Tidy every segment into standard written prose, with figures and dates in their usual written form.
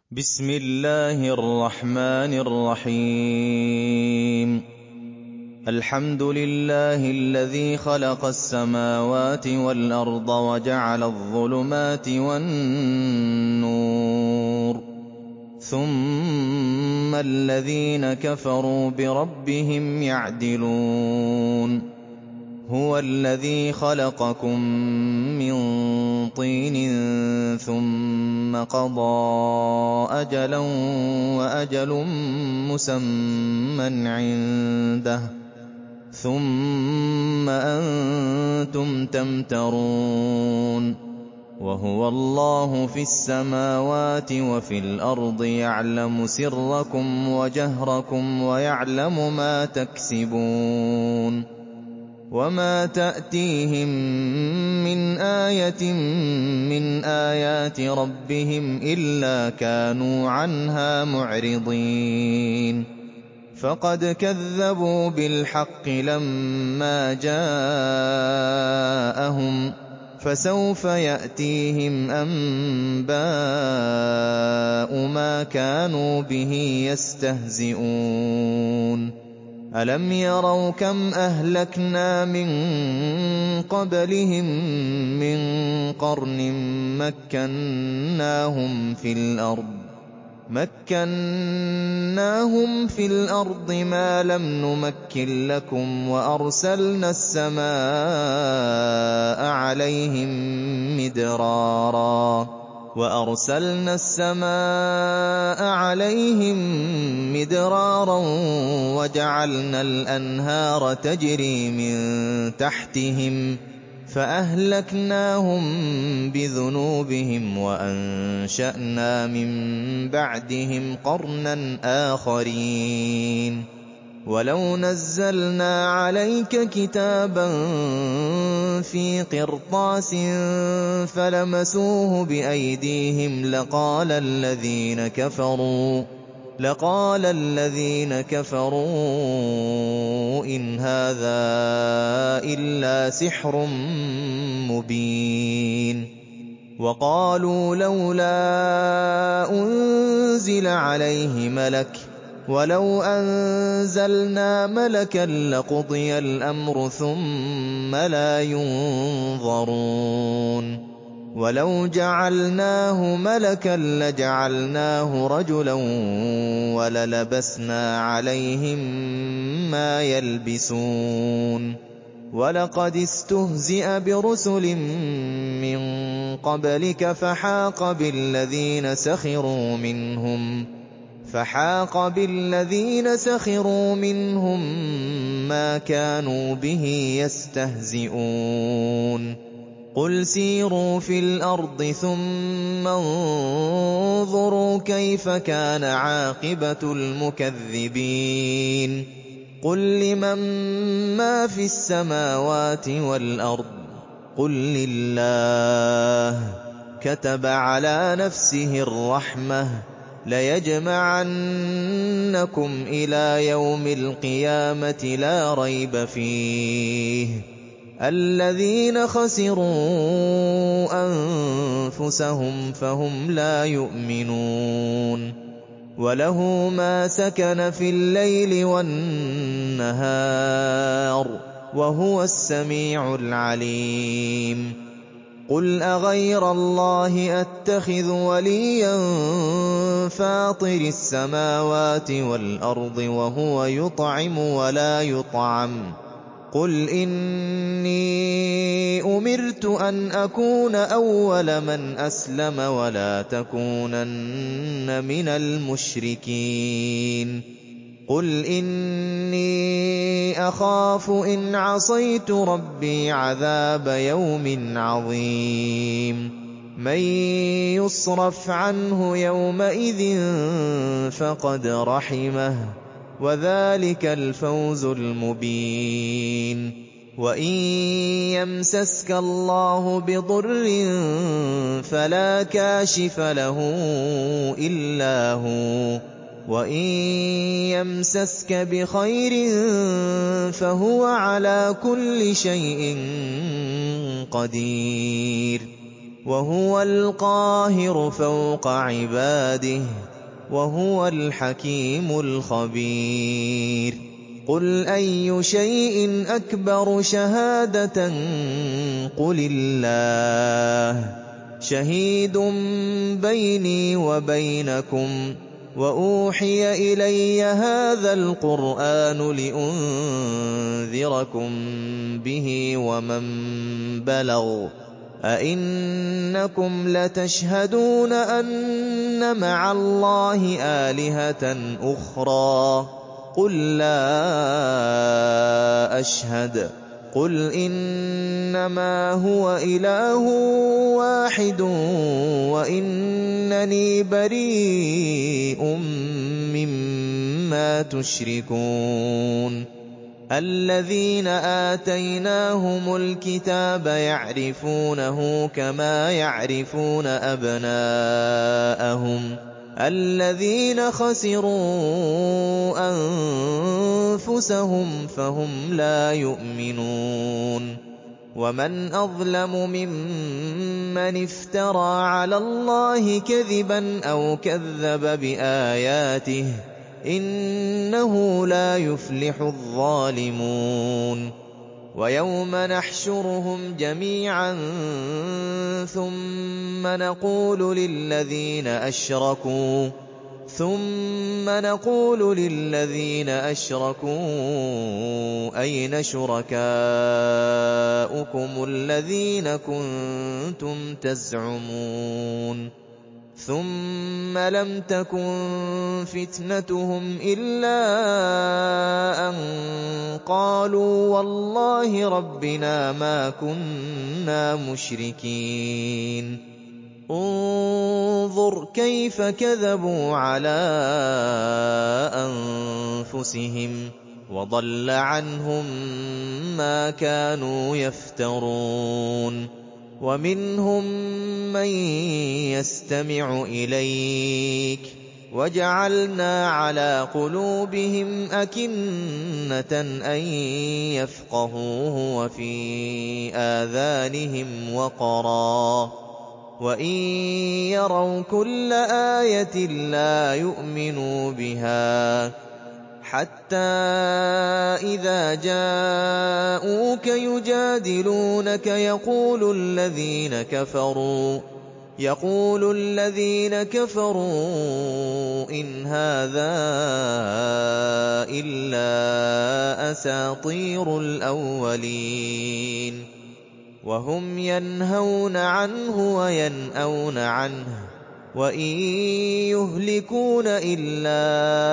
بسم الله الرحمن الرحيم. الحمد لله الذي خلق السماوات والأرض وجعل الظلمات والنور، ثم الذين كفروا بربهم يعدلون. هو الذي خلقكم من طين ثم قضى أجلا وأجل مسمى عنده، ثم أنتم تمترون. وهو الله في السماوات وفي الأرض، يعلم سركم وجهركم ويعلم ما تكسبون. وما تأتيهم من آية من آيات ربهم إلا كانوا عنها معرضين. فقد كذبوا بالحق لما جاءهم، فسوف يأتيهم أنباء ما كانوا به يستهزئون. ألم يروا كم أهلكنا من قبلهم من قرن مكناهم في الأرض ما لم نمكن لكم، وأرسلنا السماء عليهم مدرارا وجعلنا الأنهار تجري من تحتهم، فأهلكناهم بذنوبهم وأنشأنا من بعدهم قرنا آخرين. ولو نزلنا عليك كتابا في قرطاس فلمسوه بأيديهم لقال الذين كفروا إن هذا إلا سحر مبين. وقالوا لولا أنزل عليه ملك، ولو أنزلنا ملكا لقضي الأمر ثم لا ينظرون. ولو جعلناه ملكا لجعلناه رجلا وللبسنا عليهم ما يلبسون. ولقد استهزئ برسل من قبلك فحاق بالذين سخروا منهم ما كانوا به يستهزئون. قل سيروا في الأرض ثم انظروا كيف كان عاقبة المكذبين. قل لمن ما في السماوات والأرض، قل لله. كتب على نفسه الرحمة، ليجمعنكم إلى يوم القيامة لا ريب فيه. الذين خسروا أنفسهم فهم لا يؤمنون. وله ما سكن في الليل والنهار، وهو السميع العليم. قل أغير الله أتخذ وليا فاطر السماوات والأرض وهو يطعم ولا يطعم. قل إني أمرت أن أكون أول من أسلم ولا تكونن من المشركين. قل إني أخاف إن عصيت ربي عذاب يوم عظيم. من يصرف عنه يومئذ فقد رحمه، وذلك الفوز المبين. وإن يمسسك الله بضر فلا كاشف له إلا هو، وإن يمسسك بخير فهو على كل شيء قدير. وهو القاهر فوق عباده وهو الحكيم الخبير قل أي شيء أكبر شهادة قل الله شهيد بيني وبينكم وأوحي إلي هذا القرآن لأنذركم به ومن بلغ أئنكم لتشهدون أن مع الله آلهة أخرى قل لا أشهد قل إنما هو إله واحد وإنني بريء مما تشركون الذين آتيناهم الكتاب يعرفونه كما يعرفون أبناءهم الذين خسروا أنفسهم فهم لا يؤمنون ومن أظلم ممن افترى على الله كذبا أو كذب بآياته إنه لا يفلح الظالمون ويوم نحشرهم جميعا ثم نقول للذين أشركوا أين شركاؤكم الذين كنتم تزعمون ثم لم تكن فتنتهم إلا أن قالوا والله ربنا ما كنا مشركين انظر كيف كذبوا على أنفسهم وضل عنهم ما كانوا يفترون ومنهم من يستمع إليك وجعلنا على قلوبهم أكنة أن يفقهوه وفي آذانهم وقرا وإن يروا كل آية لا يؤمنوا بها حتى إذا جاءوك يجادلونك يقول الذين كفروا إن هذا إلا أساطير الأولين وهم ينهون عنه وينأون عنه وإن يهلكون إلا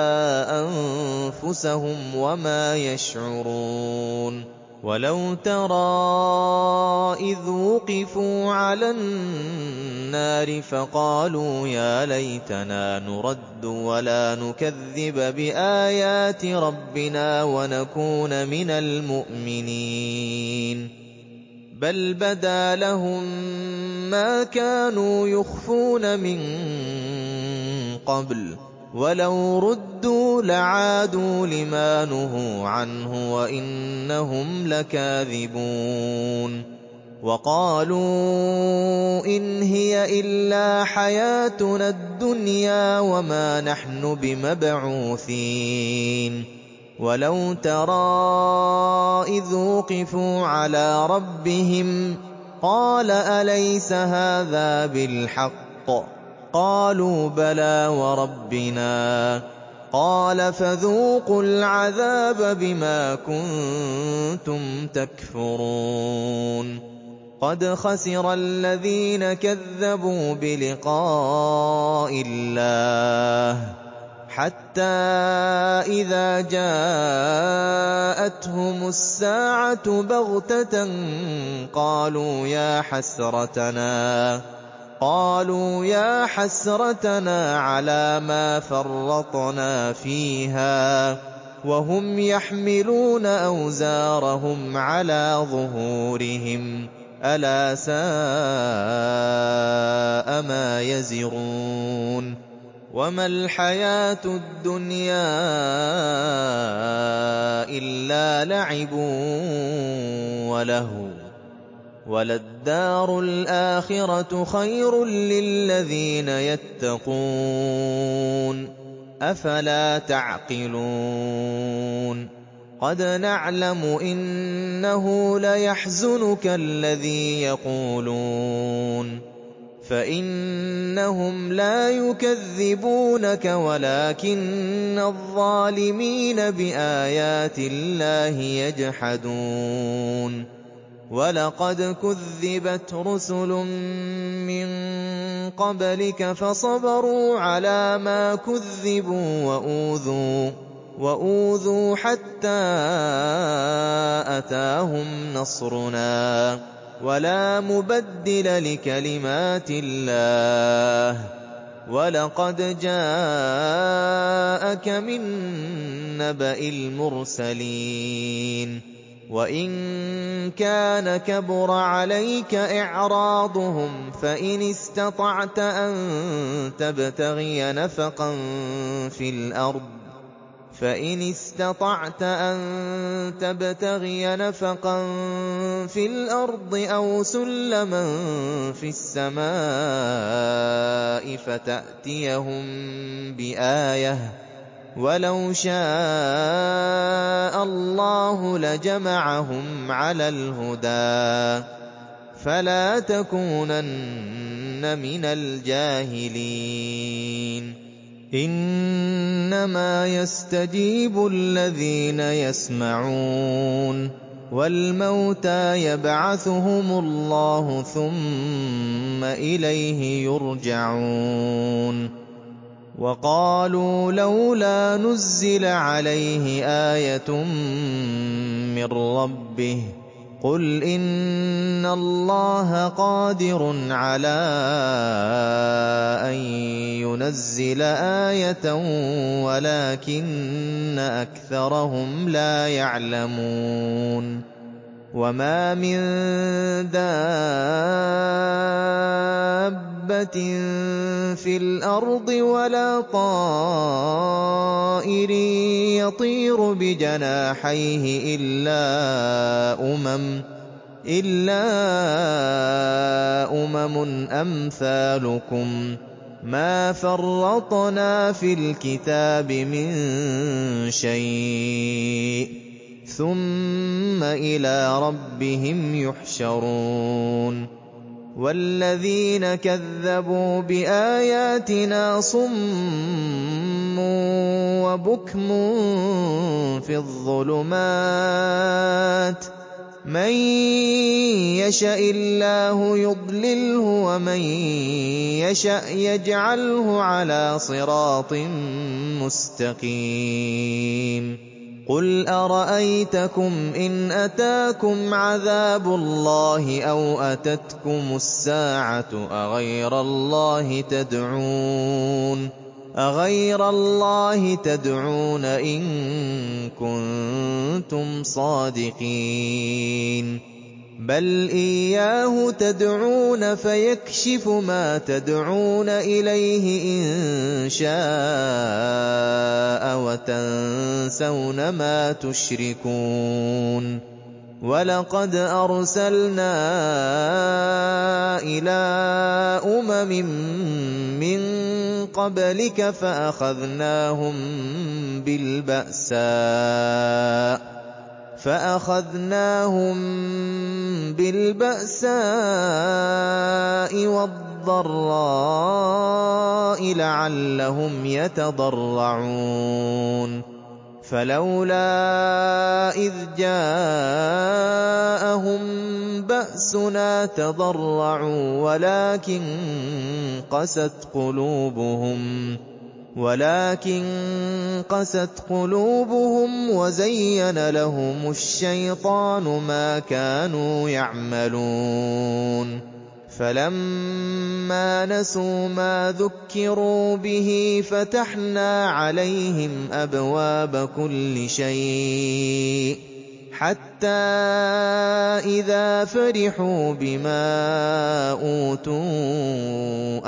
أنفسهم وما يشعرون ولو ترى إذ وقفوا على النار فقالوا يا ليتنا نرد ولا نكذب بآيات ربنا ونكون من المؤمنين بل بدا لهم ما كانوا يخفون من قبل ولو ردوا لعادوا لما نهوا عنه وإنهم لكاذبون وقالوا إن هي إلا حياتنا الدنيا وما نحن بمبعوثين ولو ترى إذ وقفوا على ربهم قال أليس هذا بالحق قالوا بلى وربنا قال فذوقوا العذاب بما كنتم تكفرون قد خسر الذين كذبوا بلقاء الله حتى إذا جاءتهم الساعة بغتة قالوا يا حسرتنا على ما فرطنا فيها وهم يحملون أوزارهم على ظهورهم ألا ساء ما يزرون وما الحياة الدنيا إلا لعب ولهو وَلَلدَّارُ الْآخِرَةُ خَيْرٌ لِّلَّذِينَ يَتَّقُونَ ۗ أَفَلَا تَعْقِلُونَ قَدْ نَعْلَمُ إِنَّهُ لَيَحْزُنُكَ الَّذِي يَقُولُونَ فَإِنَّهُمْ لَا يُكَذِّبُونَكَ وَلَٰكِنَّ الظَّالِمِينَ بِآيَاتِ اللَّهِ يَجْحَدُونَ وَلَقَدْ كُذِّبَتْ رُسُلٌ مِّن قَبْلِكَ فَصَبَرُوا عَلَىٰ مَا كُذِّبُوا وَأُوذُوا حَتَّىٰ أَتَاهُمْ نَصْرُنَا ۚ وَلَا مُبَدِّلَ لِكَلِمَاتِ اللَّهِ ۚ وَلَقَدْ جَاءَكَ مِن نَّبَإِ الْمُرْسَلِينَ وَإِن كَانَ كَبُرَ عَلَيْكَ إِعْرَاضُهُمْ فَإِنِ اسْتَطَعْتَ أَن تَبْتَغِيَ نَفَقًا فِي الْأَرْضِ أَوْ سُلَّمًا فِي السَّمَاءِ فَتَأْتِيَهُم بِآيَةٍ ۚ وَلَوْ شَاءَ اللَّهُ لَجَمَعَهُمْ عَلَى الْهُدَىٰ ۚ فَلَا تَكُونَنَّ مِنَ الْجَاهِلِينَ إِنَّمَا يَسْتَجِيبُ الَّذِينَ يَسْمَعُونَ ۘ وَالْمَوْتَىٰ يَبْعَثُهُمُ اللَّهُ ثُمَّ إِلَيْهِ يُرْجَعُونَ وَقَالُوا لَوْلَا نُزِّلَ عَلَيْهِ آيَةٌ مِّن رَّبِّهِ ۖ قُلْ إِنَّ اللَّهَ قَادِرٌ عَلَىٰ أَن يُنَزِّلَ آيَةً وَلَٰكِنَّ أَكْثَرَهُمْ لَا يَعْلَمُونَ وَمَا مِن دَابَّةٍ فِي الْأَرْضِ وَلَا طَائِرٍ يَطِيرُ بِجَنَاحَيْهِ إِلَّا أُمَمٌ أَمْثَالُكُم ۚ مَّا فَرَّطْنَا فِي الْكِتَابِ مِن شَيْءٍ ۚ ثُمَّ إِلَىٰ رَبِّهِمْ يُحْشَرُونَ وَالَّذِينَ كَذَّبُوا بِآيَاتِنَا صُمٌّ وَبُكْمٌ فِي الظُّلُمَاتِ ۗ مَن يَشَإِ اللَّهُ يُضْلِلْهُ وَمَن يَشَأْ يَجْعَلْهُ عَلَىٰ صِرَاطٍ مُّسْتَقِيمٍ قُلْ أَرَأَيْتَكُمْ إِنْ أَتَاكُمْ عَذَابُ اللَّهِ أَوْ أَتَتْكُمُ السَّاعَةُ أَغَيْرَ اللَّهِ تَدْعُونَ إِن كُنتُمْ صَادِقِينَ بَلْ إِيَّاهُ تَدْعُونَ فَيَكْشِفُ مَا تَدْعُونَ إِلَيْهِ إِن شَاءَ وَتَنسَوْنَ مَا تُشْرِكُونَ وَلَقَدْ أَرْسَلْنَا إِلَىٰ أُمَمٍ مِّن قَبْلِكَ فَأَخَذْنَاهُم بِالْبَأْسَاءِ وَالضَّرَّاءِ لَعَلَّهُمْ يَتَضَرَّعُونَ فَلَوْلَا إِذْ جَاءَهُم بَأْسُنَا تَضَرَّعُوا وَلَٰكِن قَسَتْ قُلُوبُهُمْ وَزَيَّنَ لَهُمُ الشَّيْطَانُ مَا كَانُوا يَعْمَلُونَ فَلَمَّا نَسُوا مَا ذُكِّرُوا بِهِ فَتَحْنَا عَلَيْهِمْ أَبْوَابَ كُلِّ شَيْءٍ حَتَّىٰ إِذَا فَرِحُوا بِمَا أُوتُوا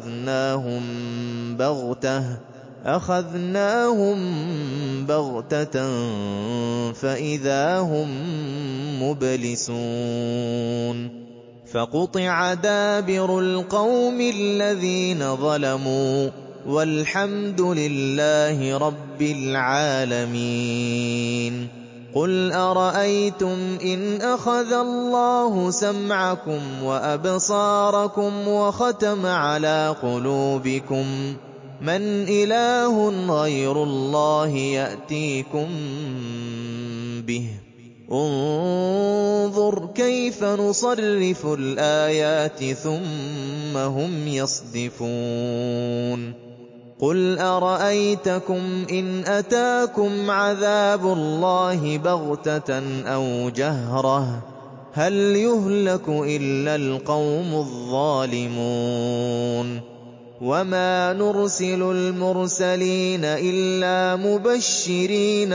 أَخَذْنَاهُم بَغْتَةً فَإِذَا هُم مُّبْلِسُونَ فَقُطِعَ دَابِرُ الْقَوْمِ الَّذِينَ ظَلَمُوا وَالْحَمْدُ لِلَّهِ رَبِّ الْعَالَمِينَ قُلْ أَرَأَيْتُمْ إِنْ أَخَذَ اللَّهُ سَمْعَكُمْ وَأَبْصَارَكُمْ وَخَتَمَ عَلَىٰ قُلُوبِكُم مَّنْ إِلَٰهٌ غَيْرُ اللَّهِ يَأْتِيكُم بِهِ ۗ انظُرْ كَيْفَ نُصَرِّفُ الْآيَاتِ ثُمَّ هُمْ يَصْدِفُونَ قُلْ أَرَأَيْتَكُمْ إِنْ أَتَاكُمْ عَذَابُ اللَّهِ بَغْتَةً أَوْ جَهْرَةً هَلْ يُهْلَكُ إِلَّا الْقَوْمُ الظَّالِمُونَ وَمَا نُرْسِلُ الْمُرْسَلِينَ إِلَّا مُبَشِّرِينَ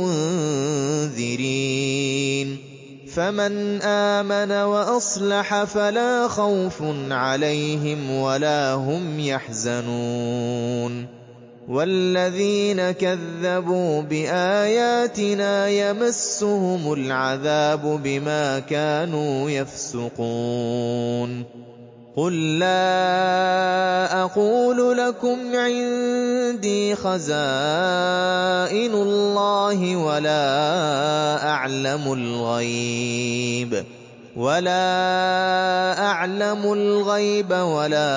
وَمُنذِرِينَ فَمَنْ آمَنَ وَأَصْلَحَ فَلَا خَوْفٌ عَلَيْهِمْ وَلَا هُمْ يَحْزَنُونَ وَالَّذِينَ كَذَّبُوا بِآيَاتِنَا يَمَسُّهُمُ الْعَذَابُ بِمَا كَانُوا يَفْسُقُونَ قُل لَّا أَقُولُ لَكُمْ عِندِي خَزَائِنُ اللَّهِ وَلَا أَعْلَمُ الْغَيْبَ وَلَا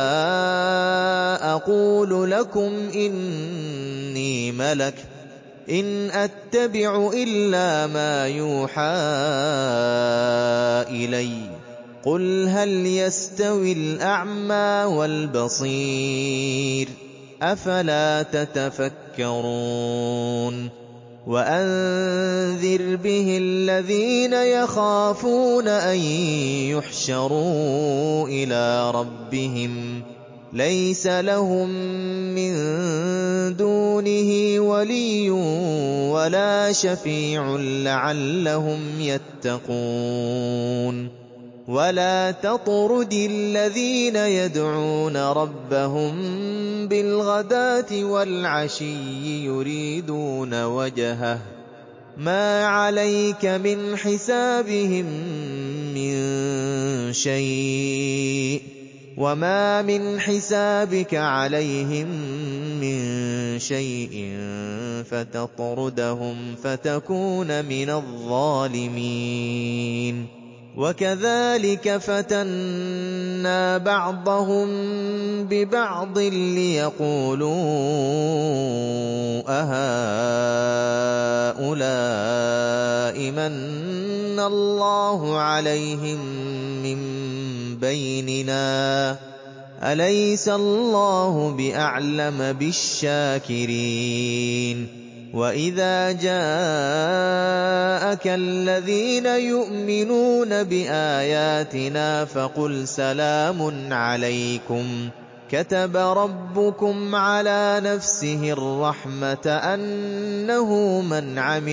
أَقُولُ لَكُمْ إِنِّي مَلَكٌ إِنْ أَتَّبِعُ إِلَّا مَا يُوحَىٰ إِلَيَّ قُلْ هَلْ يَسْتَوِي الْأَعْمَىٰ وَالْبَصِيرُ أَفَلَا تَتَفَكَّرُونَ وَأَنذِرْ بِهِ الَّذِينَ يَخَافُونَ أَن يُحْشَرُوا إِلَىٰ رَبِّهِمْ لَيْسَ لَهُم مِّن دُونِهِ وَلِيٌّ وَلَا شَفِيعٌ لَّعَلَّهُمْ يَتَّقُونَ وَلَا تَطْرُدِ الَّذِينَ يَدْعُونَ رَبَّهُم بِالْغَدَاةِ وَالْعَشِيِّ يُرِيدُونَ وَجْهَهُ ۖ مَا عَلَيْكَ مِنْ حِسَابِهِم مِّن شَيْءٍ وَمَا مِنْ حِسَابِكَ عَلَيْهِم مِّن شَيْءٍ فَتَطْرُدَهُمْ فَتَكُونَ مِنَ الظَّالِمِينَ وَكَذَٰلِكَ فَتَنَّا بَعْضَهُم بِبَعْضٍ لِّيَقُولُوا أَهَٰؤُلَاءِ مَنَّ اللَّهُ عَلَيْهِم مِّن بَيْنِنَا ۗ أَلَيْسَ اللَّهُ بِأَعْلَمَ بِالشَّاكِرِينَ وَإِذَا جَاءَكَ الَّذِينَ يُؤْمِنُونَ بِآيَاتِنَا فَقُلْ سَلَامٌ عَلَيْكُمْ كَتَبَ رَبُّكُمْ عَلَىٰ نَفْسِهِ الرَّحْمَةَ أَنَّهُ مَنْ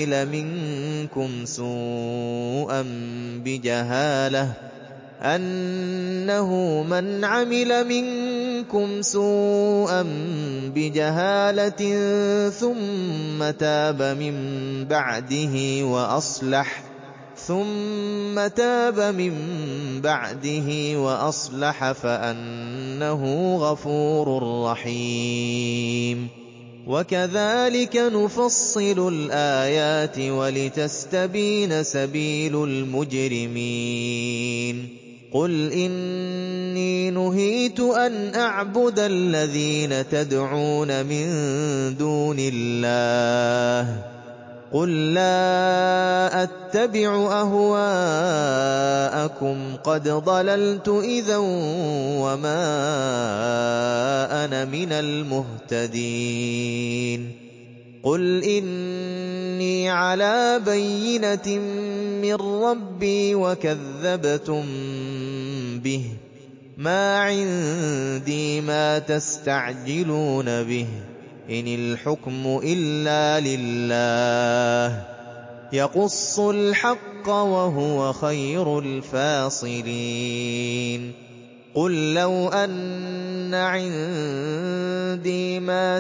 عَمِلَ مِنكُمْ سُوءًا بِجَهَالَةٍ ثُمَّ تَابَ مِن بَعْدِهِ وَأَصْلَحَ فَأَنَّهُ غَفُورٌ رَّحِيمٌ وَكَذَٰلِكَ نُفَصِّلُ الْآيَاتِ وَلِتَسْتَبِينَ سَبِيلُ الْمُجْرِمِينَ قُلْ إِنِّي نُهِيتُ أَنْ أَعْبُدَ الَّذِينَ تَدْعُونَ مِن دُونِ اللَّهِ قُل لَّا أَتَّبِعُ أَهْوَاءَكُمْ قَدْ ضَلَلْتُ إِذًا وَمَا أَنَا مِنَ الْمُهْتَدِينَ قُلْ إِنِّي عَلَىٰ بَيِّنَةٍ مِّن رَّبِّي وَكَذَّبْتُم بِهِ ۚ مَا عِندِي مَا تَسْتَعْجِلُونَ بِهِ ۚ إِنِ الْحُكْمُ إِلَّا لِلَّهِ يَقُصُّ الْحَقَّ وَهُوَ خَيْرُ الْفَاصِلِينَ قُل لَّوْ أَنَّ عِندِي مَا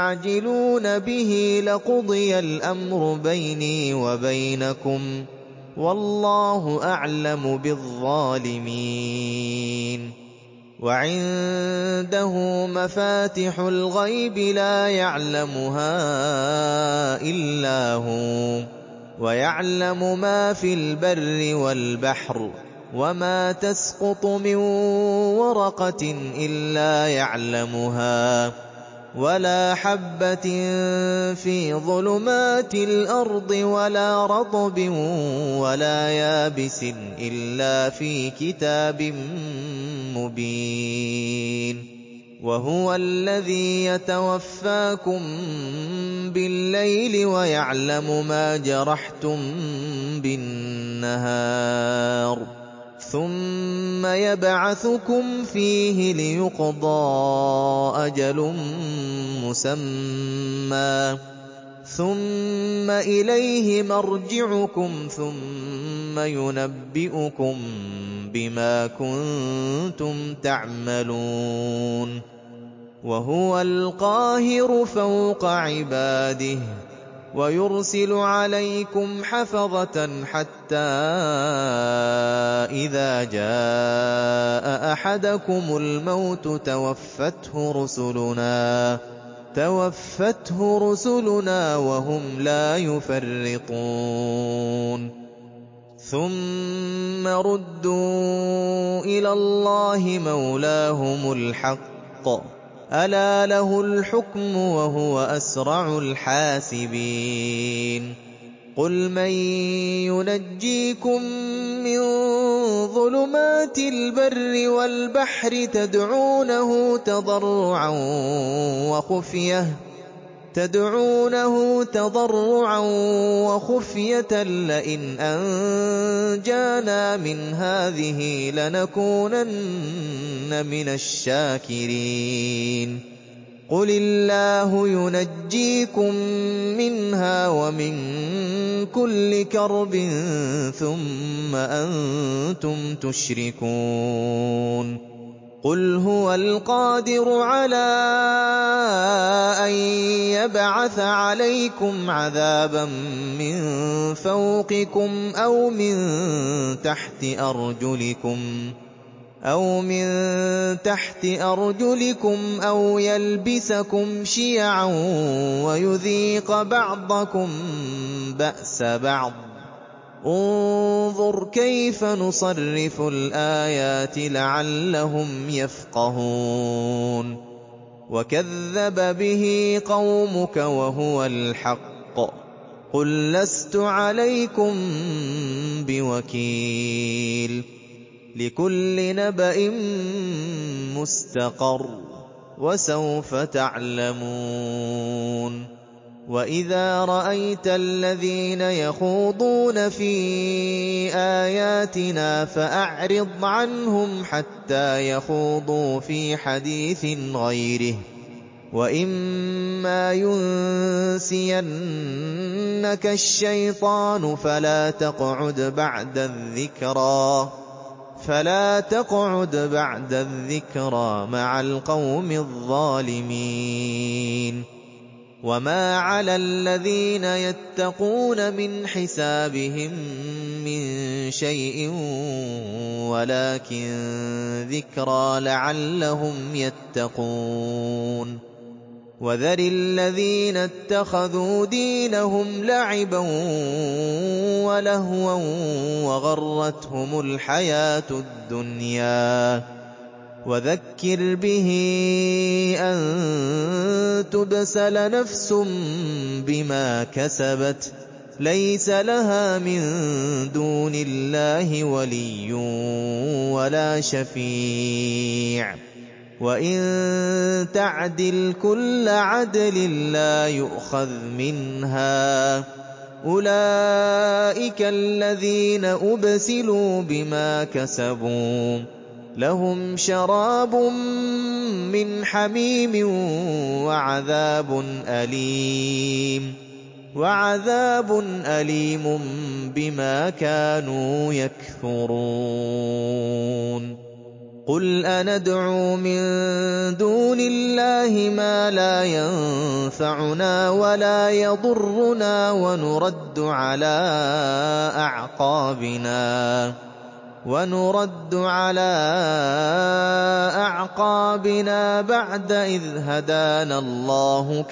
تَسْتَعْجِلُونَ بِهِ لَقُضِيَ الْأَمْرُ بَيْنِي وَبَيْنَكُمْ ۗ وَاللَّهُ أَعْلَمُ بِالظَّالِمِينَ وَعِندَهُ مَفَاتِحُ الْغَيْبِ لَا يَعْلَمُهَا إِلَّا هُوَ وَيَعْلَمُ مَا فِي الْبَرِّ وَالْبَحْرِ وَمَا تَسْقُطُ مِن وَرَقَةٍ إِلَّا يَعْلَمُهَا وَلَا حَبَّةٍ فِي ظُلُمَاتِ الْأَرْضِ وَلَا رَطْبٍ وَلَا يَابِسٍ إِلَّا فِي كِتَابٍ مُّبِينٍ وَهُوَ الَّذِي يَتَوَفَّاكُم بِاللَّيْلِ وَيَعْلَمُ مَا جَرَحْتُم بِالنَّهَارِ ثُمَّ يَبْعَثُكُمْ فِيهِ لِيُقْضَىٰ أَجَلٌ مُّسَمًّى ثُمَّ إِلَيْهِ مَرْجِعُكُمْ ثُمَّ يُنَبِّئُكُم بِمَا كُنتُمْ تَعْمَلُونَ وَهُوَ الْقَاهِرُ فَوْقَ عِبَادِهِ وَيُرْسِلُ عَلَيْكُمْ حَفَظَةً حَتَّىٰ إِذَا جَاءَ أَحَدَكُمُ الْمَوْتُ تَوَفَّتْهُ رُسُلُنَا وَهُمْ لَا يُفَرِّطُونَ ثُمَّ رُدُّوا إِلَى اللَّهِ مَوْلَاهُمُ الْحَقِّ ۚ أَلَا لَهُ الْحُكْمُ وَهُوَ أَسْرَعُ الْحَاسِبِينَ قُلْ مَن يُنَجِّيكُم مِّن ظُلُمَاتِ الْبَرِّ وَالْبَحْرِ تَدْعُونَهُ تَضَرُّعًا وَخُفْيَةً لَّئِنْ أَنجَانَا مِنْ هَٰذِهِ لَنَكُونَنَّ مِنَ الشَّاكِرِينَ قُلِ اللَّهُ يُنَجِّيكُم مِّنْهَا وَمِن كُلِّ كَرْبٍ ثُمَّ أَنتُمْ تُشْرِكُونَ قُلْ هُوَ الْقَادِرُ عَلَىٰ أَن يَبْعَثَ عَلَيْكُمْ عَذَابًا مِّن فَوْقِكُمْ أَوْ مِن تَحْتِ أَرْجُلِكُمْ أَوْ يَلْبِسَكُمْ شِيَعًا وَيُذِيقَ بَعْضَكُم بَأْسَ بَعْضٍ ۗ انظُرْ كَيْفَ نُصَرِّفُ الْآيَاتِ لَعَلَّهُمْ يَفْقَهُونَ وَكَذَّبَ بِهِ قَوْمُكَ وَهُوَ الْحَقُّ ۚ قُل لَّسْتُ عَلَيْكُم بِوَكِيلٍ لِّكُلِّ نَبَإٍ مُّسْتَقَرٌّ وَسَوْفَ تَعْلَمُونَ وَإِذَا رَأَيْتَ الَّذِينَ يَخُوضُونَ فِي آيَاتِنَا فَأَعْرِضْ عَنْهُمْ حَتَّىٰ يَخُوضُوا فِي حَدِيثٍ غَيْرِهِ ۚ وَإِمَّا يُنسِيَنَّكَ الشَّيْطَانُ فَلَا تَقْعُدْ بَعْدَ الذِّكْرَىٰ مَعَ الْقَوْمِ الظَّالِمِينَ وَمَا عَلَى الَّذِينَ يَتَّقُونَ مِنْ حِسَابِهِم مِّن شَيْءٍ وَلَٰكِن ذِكْرَىٰ لَعَلَّهُمْ يَتَّقُونَ وَذَرِ الَّذِينَ اتَّخَذُوا دِينَهُمْ لَعِبًا وَلَهْوًا وَغَرَّتْهُمُ الْحَيَاةُ الدُّنْيَا وَذَكِّرْ بِهِ أَن تُبْسَلَ نَفْسٌ بِمَا كَسَبَتْ لَيْسَ لَهَا مِن دُونِ اللَّهِ وَلِيٌّ وَلَا شَفِيعٌ وَإِن تَعْدِلْ كُلَّ عَدْلٍ لَّا يُؤْخَذْ مِنْهَا ۗ أُولَٰئِكَ الَّذِينَ أُبْسِلُوا بِمَا كَسَبُوا ۖ لَهُمْ شَرَابٌ مِّنْ حَمِيمٍ وَعَذَابٌ أَلِيمٌ بِمَا كَانُوا يَكْفُرُونَ قُلْ أَنَدْعُو مِن دُونِ اللَّهِ مَا لَا يَنفَعُنَا وَلَا يَضُرُّنَا وَنُرَدُّ عَلَىٰ أَعْقَابِنَا بَعْدَ إِذْ هَدَانَا اللَّهُ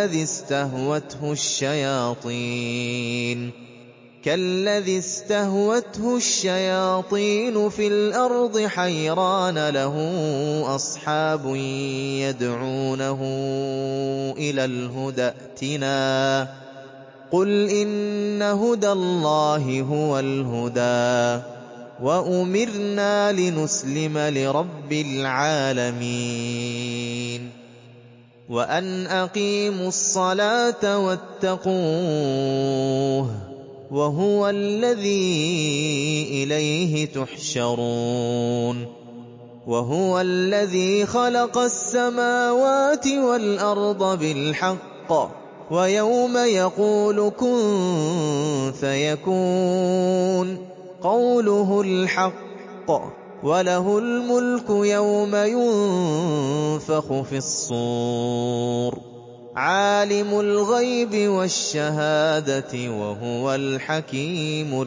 كَالَّذِي اسْتَهْوَتْهُ الشَّيَاطِينُ فِي الْأَرْضِ حَيْرَانَ لَهُ أَصْحَابٌ يَدْعُونَهُ إِلَى الْهُدَى ائْتِنَا ۗ قُلْ إِنَّ هُدَى اللَّهِ هُوَ الْهُدَىٰ وَأُمِرْنَا لِنُسْلِمَ لِرَبِّ الْعَالَمِينَ وَأَنْ أَقِيمُوا الصَّلَاةَ وَاتَّقُوهُ وَهُوَ الَّذِي إِلَيْهِ تُحْشَرُونَ وَهُوَ الَّذِي خَلَقَ السَّمَاوَاتِ وَالْأَرْضَ بِالْحَقِّ وَيَوْمَ يَقُولُ كُن فَيَكُونُ قَوْلُهُ الْحَقُّ ۚ وَلَهُ الْمُلْكُ يَوْمَ يُنفَخُ فِي الصُّورِ ۚ عَالِمُ الْغَيْبِ وَالشَّهَادَةِ ۚ وَهُوَ الْحَكِيمُ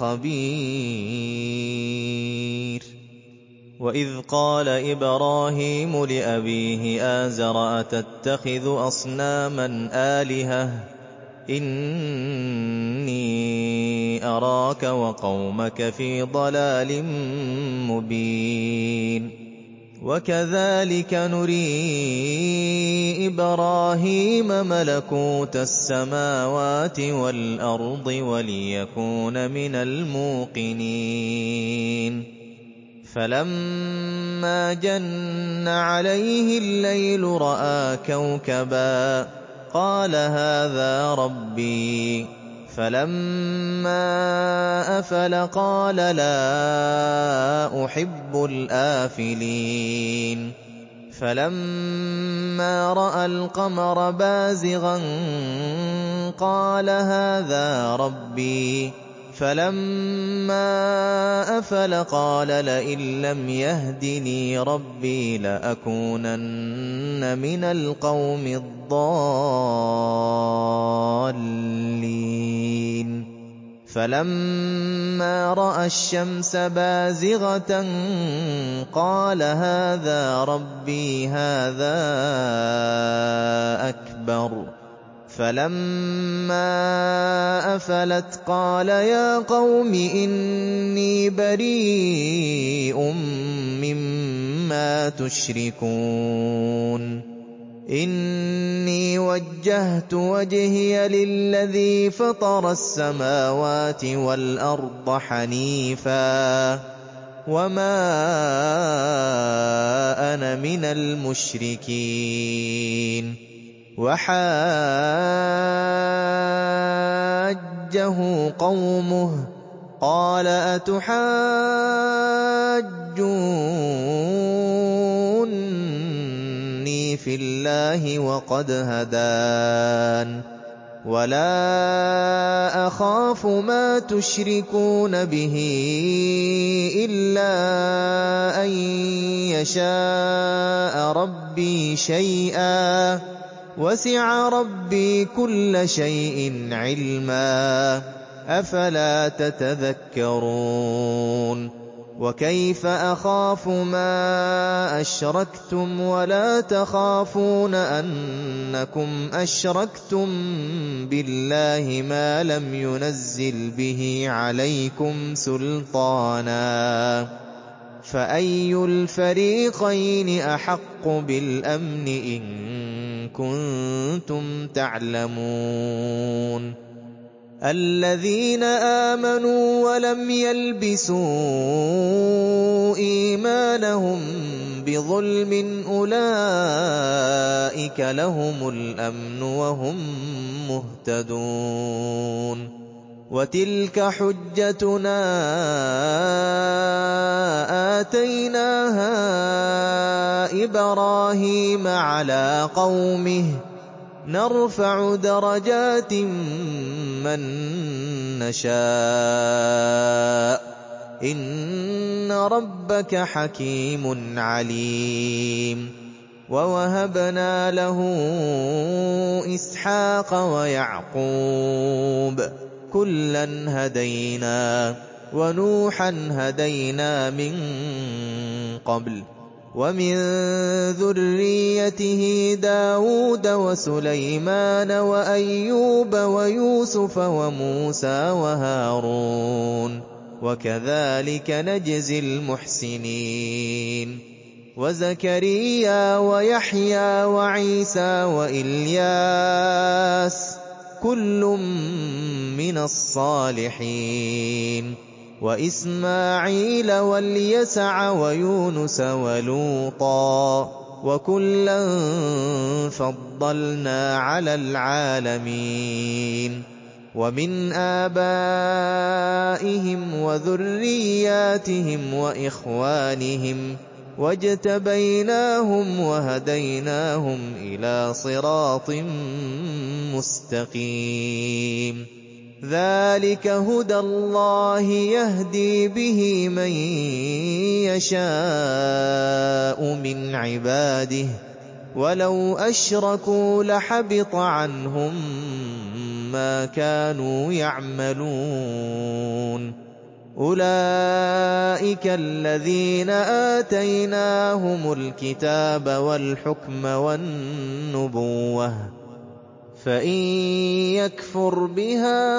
الْخَبِيرُ وَإِذْ قَالَ إِبْرَاهِيمُ لِأَبِيهِ آزَرَ أَتَتَّخِذُ أَصْنَامًا آلِهَةً ۖ إِنِّي أَرَاكَ وَقَوْمَكَ فِي ضَلَالٍ مُّبِينٍ وَكَذَٰلِكَ نُرِي إِبْرَاهِيمَ مَلَكُوتَ السَّمَاوَاتِ وَالْأَرْضِ وَلِيَكُونَ مِنَ الْمُوقِنِينَ فَلَمَّا جَنَّ عَلَيْهِ اللَّيْلُ رَأَىٰ كَوْكَبًا قَالَ هَٰذَا رَبِّي ۖ فَلَمَّا أَفَلَ قَالَ لَا أُحِبُّ الْآفِلِينَ فَلَمَّا رَأَى الْقَمَرَ بَازِغًا قَالَ هَٰذَا رَبِّي ۖ فَلَمَّا أَفَلَ قَالَ لَئِن لَّمْ يَهْدِنِي رَبِّي لَأَكُونَنَّ مِنَ الْقَوْمِ الضَّالِّينَ فَلَمَّا رَأَى الشَّمْسَ بَازِغَةً قَالَ هَٰذَا رَبِّي هَٰذَا أَكْبَرُ ۖ فَلَمَّا أَفَلَتْ قَالَ يَا قَوْمِ إِنِّي بَرِيءٌ مِّمَّا تُشْرِكُونَ إِنِّي وَجَّهْتُ وَجْهِيَ لِلَّذِي فَطَرَ السَّمَاوَاتِ وَالْأَرْضَ حَنِيفًا وَمَا أَنَا مِنَ الْمُشْرِكِينَ وَحَاجَّهُ قَوْمُهُ قَالَ أَتُحَاجُّونِّي فِي اللَّهِ وَقَدْ هَدَانِ وَلَا أَخَافُ مَا تُشْرِكُونَ بِهِ إِلَّا أَن يَشَاءَ رَبِّي شَيْئًا ۗ وَسِعَ رَبِّي كُلَّ شَيْءٍ عِلْمًا ۗ أَفَلَا تَتَذَكَّرُونَ وَكَيْفَ أَخَافُ مَا أَشْرَكْتُمْ وَلَا تَخَافُونَ أَنَّكُمْ أَشْرَكْتُم بِاللَّهِ مَا لَمْ يُنَزِّلْ بِهِ عَلَيْكُمْ سُلْطَانًا فَأَيُّ الْفَرِيقَيْنِ أَحَقُّ بِالْأَمْنِ إِن كُنتُمْ تَعْلَمُونَ الَّذِينَ آمَنُوا وَلَمْ يَلْبِسُوا إِيمَانَهُم بِظُلْمٍ أُولَٰئِكَ لَهُمُ الْأَمْنُ وَهُم مُّهْتَدُونَ وَتِلْكَ حُجَّتُنَا آتَيْنَاهَا إِبْرَاهِيمَ عَلَىٰ قَوْمِهِ ۚ نَرْفَعُ دَرَجَاتٍ مَّن نَّشَاءُ ۗ إِنَّ رَبَّكَ حَكِيمٌ عَلِيمٌ وَوَهَبْنَا لَهُ إِسْحَاقَ وَيَعْقُوبَ ۚ كُلًّا هَدَيْنَا ۚ وَنُوحًا هَدَيْنَا مِن قَبْلُ ۖ وَمِن ذُرِّيَّتِهِ دَاوُودَ وَسُلَيْمَانَ وَأَيُّوبَ وَيُوسُفَ وَمُوسَىٰ وَهَارُونَ ۚ وَكَذَٰلِكَ نَجْزِي الْمُحْسِنِينَ وَزَكَرِيَّا وَيَحْيَىٰ وَعِيسَىٰ وَإِلْيَاسَ ۖ كُلٌّ مِّنَ الصَّالِحِينَ وَإِسْمَاعِيلَ وَالْيَسَعَ وَيُونُسَ وَلُوطًا ۚ وَكُلًّا فَضَّلْنَا عَلَى الْعَالَمِينَ وَمِنْ آبَائِهِمْ وَذُرِّيَّاتِهِمْ وَإِخْوَانِهِمْ ۖ وَاجْتَبَيْنَاهُمْ وَهَدَيْنَاهُمْ إِلَىٰ صِرَاطٍ مُّسْتَقِيمٍ ذَٰلِكَ هُدَى اللَّهِ يَهْدِي بِهِ مَن يَشَاءُ مِنْ عِبَادِهِ ۚ وَلَوْ أَشْرَكُوا لَحَبِطَ عَنْهُم مَّا كَانُوا يَعْمَلُونَ أُولَٰئِكَ الَّذِينَ آتَيْنَاهُمُ الْكِتَابَ وَالْحُكْمَ وَالنُّبُوَّةَ ۚ فَإِن يَكْفُرْ بِهَا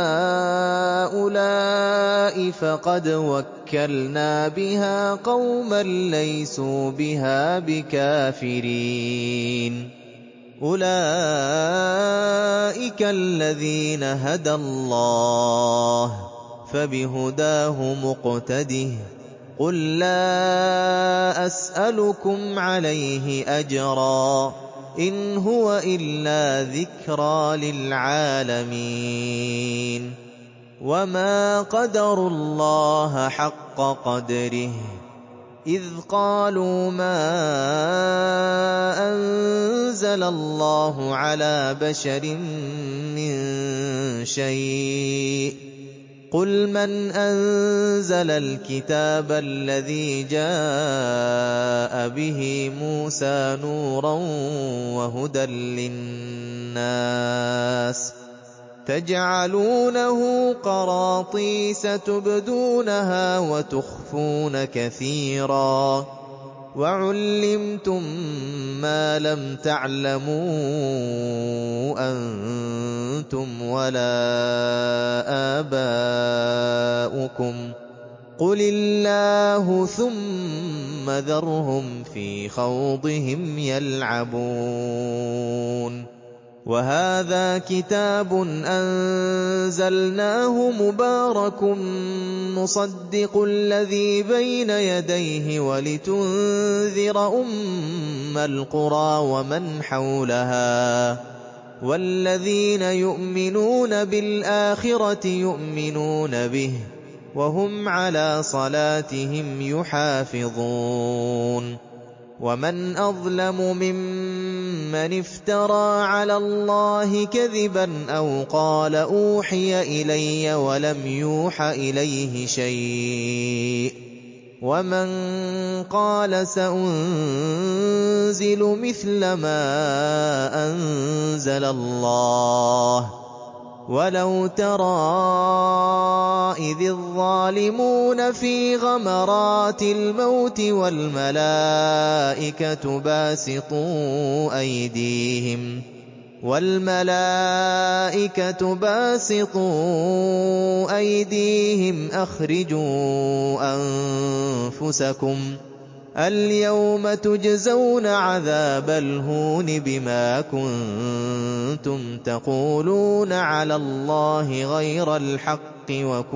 هَٰؤُلَاءِ فَقَدْ وَكَّلْنَا بِهَا قَوْمًا لَّيْسُوا بِهَا بِكَافِرِينَ أُولَٰئِكَ الَّذِينَ هَدَى اللَّهُ ۖ فَبِهُدَاهُ مُقْتَدِهْ ۗ قُل لَّا أَسْأَلُكُمْ عَلَيْهِ أَجْرًا ۖ إِنْ هُوَ إِلَّا ذِكْرَىٰ لِلْعَالَمِينَ وَمَا قَدَرُوا اللَّهَ حَقَّ قَدْرِهِ إِذْ قَالُوا مَا أَنزَلَ اللَّهُ عَلَىٰ بَشَرٍ مِّن شَيْءٍ ۗ قُلْ مَنْ أَنزَلَ الْكِتَابَ الَّذِي جَاءَ بِهِ مُوسَىٰ نُورًا وَهُدًى لِّلنَّاسِ ۖ تَجْعَلُونَهُ قَرَاطِيسَ تُبْدُونَهَا وَتُخْفُونَ كَثِيرًا ۖ وَعُلِّمْتُم مَّا لَمْ تَعْلَمُوا أَنتُمْ وَلَا آبَاؤُكُمْ ۖ قُلِ اللَّهُ ثُمَّ ذَرْهُمْ فِي خَوْضِهِمْ يَلْعَبُونَ وَهَٰذَا كِتَابٌ أَنزَلْنَاهُ مُبَارَكٌ مُّصَدِّقُ الَّذِي بَيْنَ يَدَيْهِ وَلِتُنذِرَ أُمَّ الْقُرَىٰ وَمَنْ حَوْلَهَا ۚ وَالَّذِينَ يُؤْمِنُونَ بِالْآخِرَةِ يُؤْمِنُونَ بِهِ ۖ وَهُمْ عَلَىٰ صَلَاتِهِمْ يُحَافِظُونَ وَمَنْ أَظْلَمُ مِمَّنِ افْتَرَىٰ عَلَى اللَّهِ كَذِبًا أَوْ قَالَ أُوحِيَ إِلَيَّ وَلَمْ يُوحَ إِلَيْهِ شَيْءٌ ۚ وَمَن قَالَ سَأُنزِلُ مِثْلَ مَا أَنزَلَ اللَّهُ ۗ وَلَوْ تَرَىٰ إِذِ الظَّالِمُونَ فِي غَمَرَاتِ الْمَوْتِ وَالْمَلَائِكَةُ بَاسِطُو أَيْدِيهِمْ أَخْرِجُوا أَنفُسَكُمْ الْيَوْمَ تُجْزَوْنَ عَذَابَ الْهُونِ بِمَا كُنتُمْ تَقُولُونَ عَلَى اللَّهِ غَيْرَ الْحَقِّ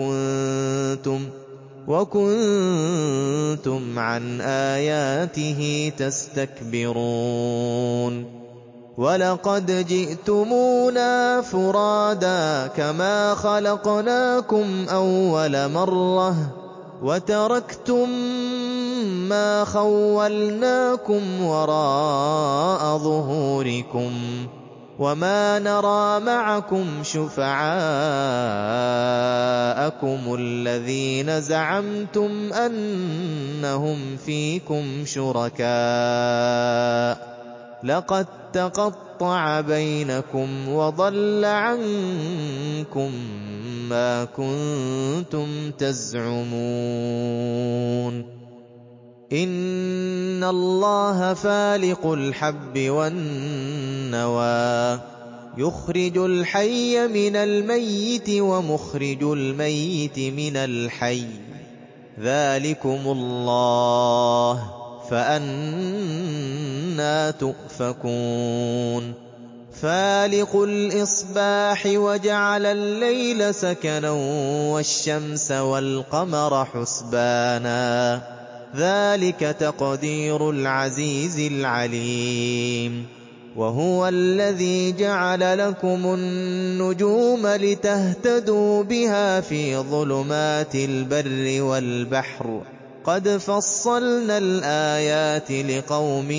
وَكُنتُمْ عَنْ آيَاتِهِ تَسْتَكْبِرُونَ وَلَقَدْ جِئْتُمُونَا فُرَادَىٰ كَمَا خَلَقْنَاكُمْ أَوَّلَ مَرَّةٍ وَتَرَكْتُم مَّا خَوَّلْنَاكُمْ وَرَاءَ ظُهُورِكُمْ وَمَا نَرَىٰ مَعَكُمْ شُفَعَاءَكُمُ الَّذِينَ زَعَمْتُمْ أَنَّهُمْ فِيكُمْ شُرَكَاءُ ۚ لَقَد تَّقَطَّعَ بَيْنَكُمْ وَضَلَّ عَنكُم مَّا كُنتُمْ تَزْعُمُونَ إِنَّ اللَّهَ فَالِقُ الْحَبِّ وَالنَّوَىٰ يُخْرِجُ الْحَيَّ مِنَ الْمَيِّتِ وَمُخْرِجُ الْمَيِّتِ مِنَ الْحَيِّ ۚ ذَٰلِكُمُ اللَّهُ ۖ فَأَنَّىٰ تُؤْفَكُونَ فَالِقُ الْإِصْبَاحِ وَجَعَلَ اللَّيْلَ سَكَنًا وَالشَّمْسَ وَالْقَمَرَ حُسْبَانًا ۚ ذَٰلِكَ تَقْدِيرُ الْعَزِيزِ الْعَلِيمِ وَهُوَ الَّذِي جَعَلَ لَكُمُ النُّجُومَ لِتَهْتَدُوا بِهَا فِي ظُلُمَاتِ الْبَرِّ وَالْبَحْرِ ۗ قَدْ فَصَّلْنَا الْآيَاتِ لِقَوْمٍ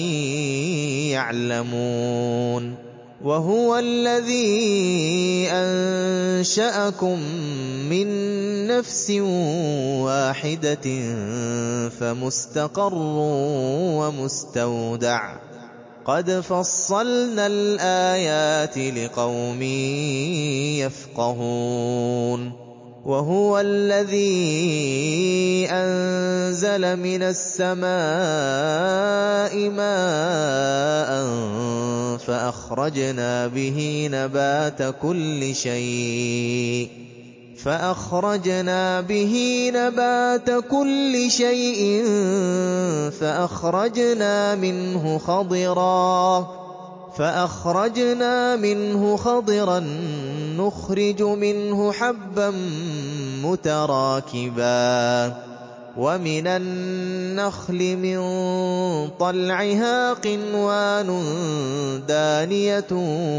يَعْلَمُونَ وَهُوَ الَّذِي أَنشَأَكُم مِّن نَّفْسٍ وَاحِدَةٍ فَمُسْتَقَرٌّ وَمُسْتَوْدَعٌ ۗ قَدْ فَصَّلْنَا الْآيَاتِ لِقَوْمٍ يَفْقَهُونَ وَهُوَ الَّذِي أَنزَلَ مِنَ السَّمَاءِ مَاءً فَأَخْرَجْنَا بِهِ نَبَاتَ كُلِّ شَيْءٍ فَأَخْرَجْنَا مِنْهُ خَضِرًا نُّخْرِجُ مِنْهُ حَبًّا مُّتَرَاكِبًا وَمِنَ النَّخْلِ مِن طَلْعِهَا قِنْوَانٌ دَانِيَةٌ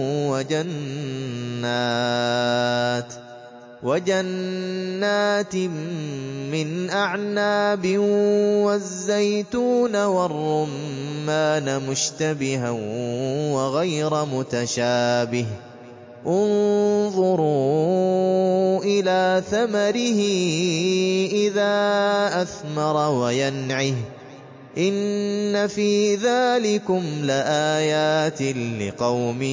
وَجَنَّاتٍ مِّنْ أَعْنَابٍ وَالزَّيْتُونَ وَالرُّمَّانَ مُشْتَبِهًا وَغَيْرَ مُتَشَابِهٍ ۗ انظُرُوا إِلَىٰ ثَمَرِهِ إِذَا أَثْمَرَ وَيَنْعِهِ ۚ إِنَّ فِي ذَٰلِكُمْ لَآيَاتٍ لِّقَوْمٍ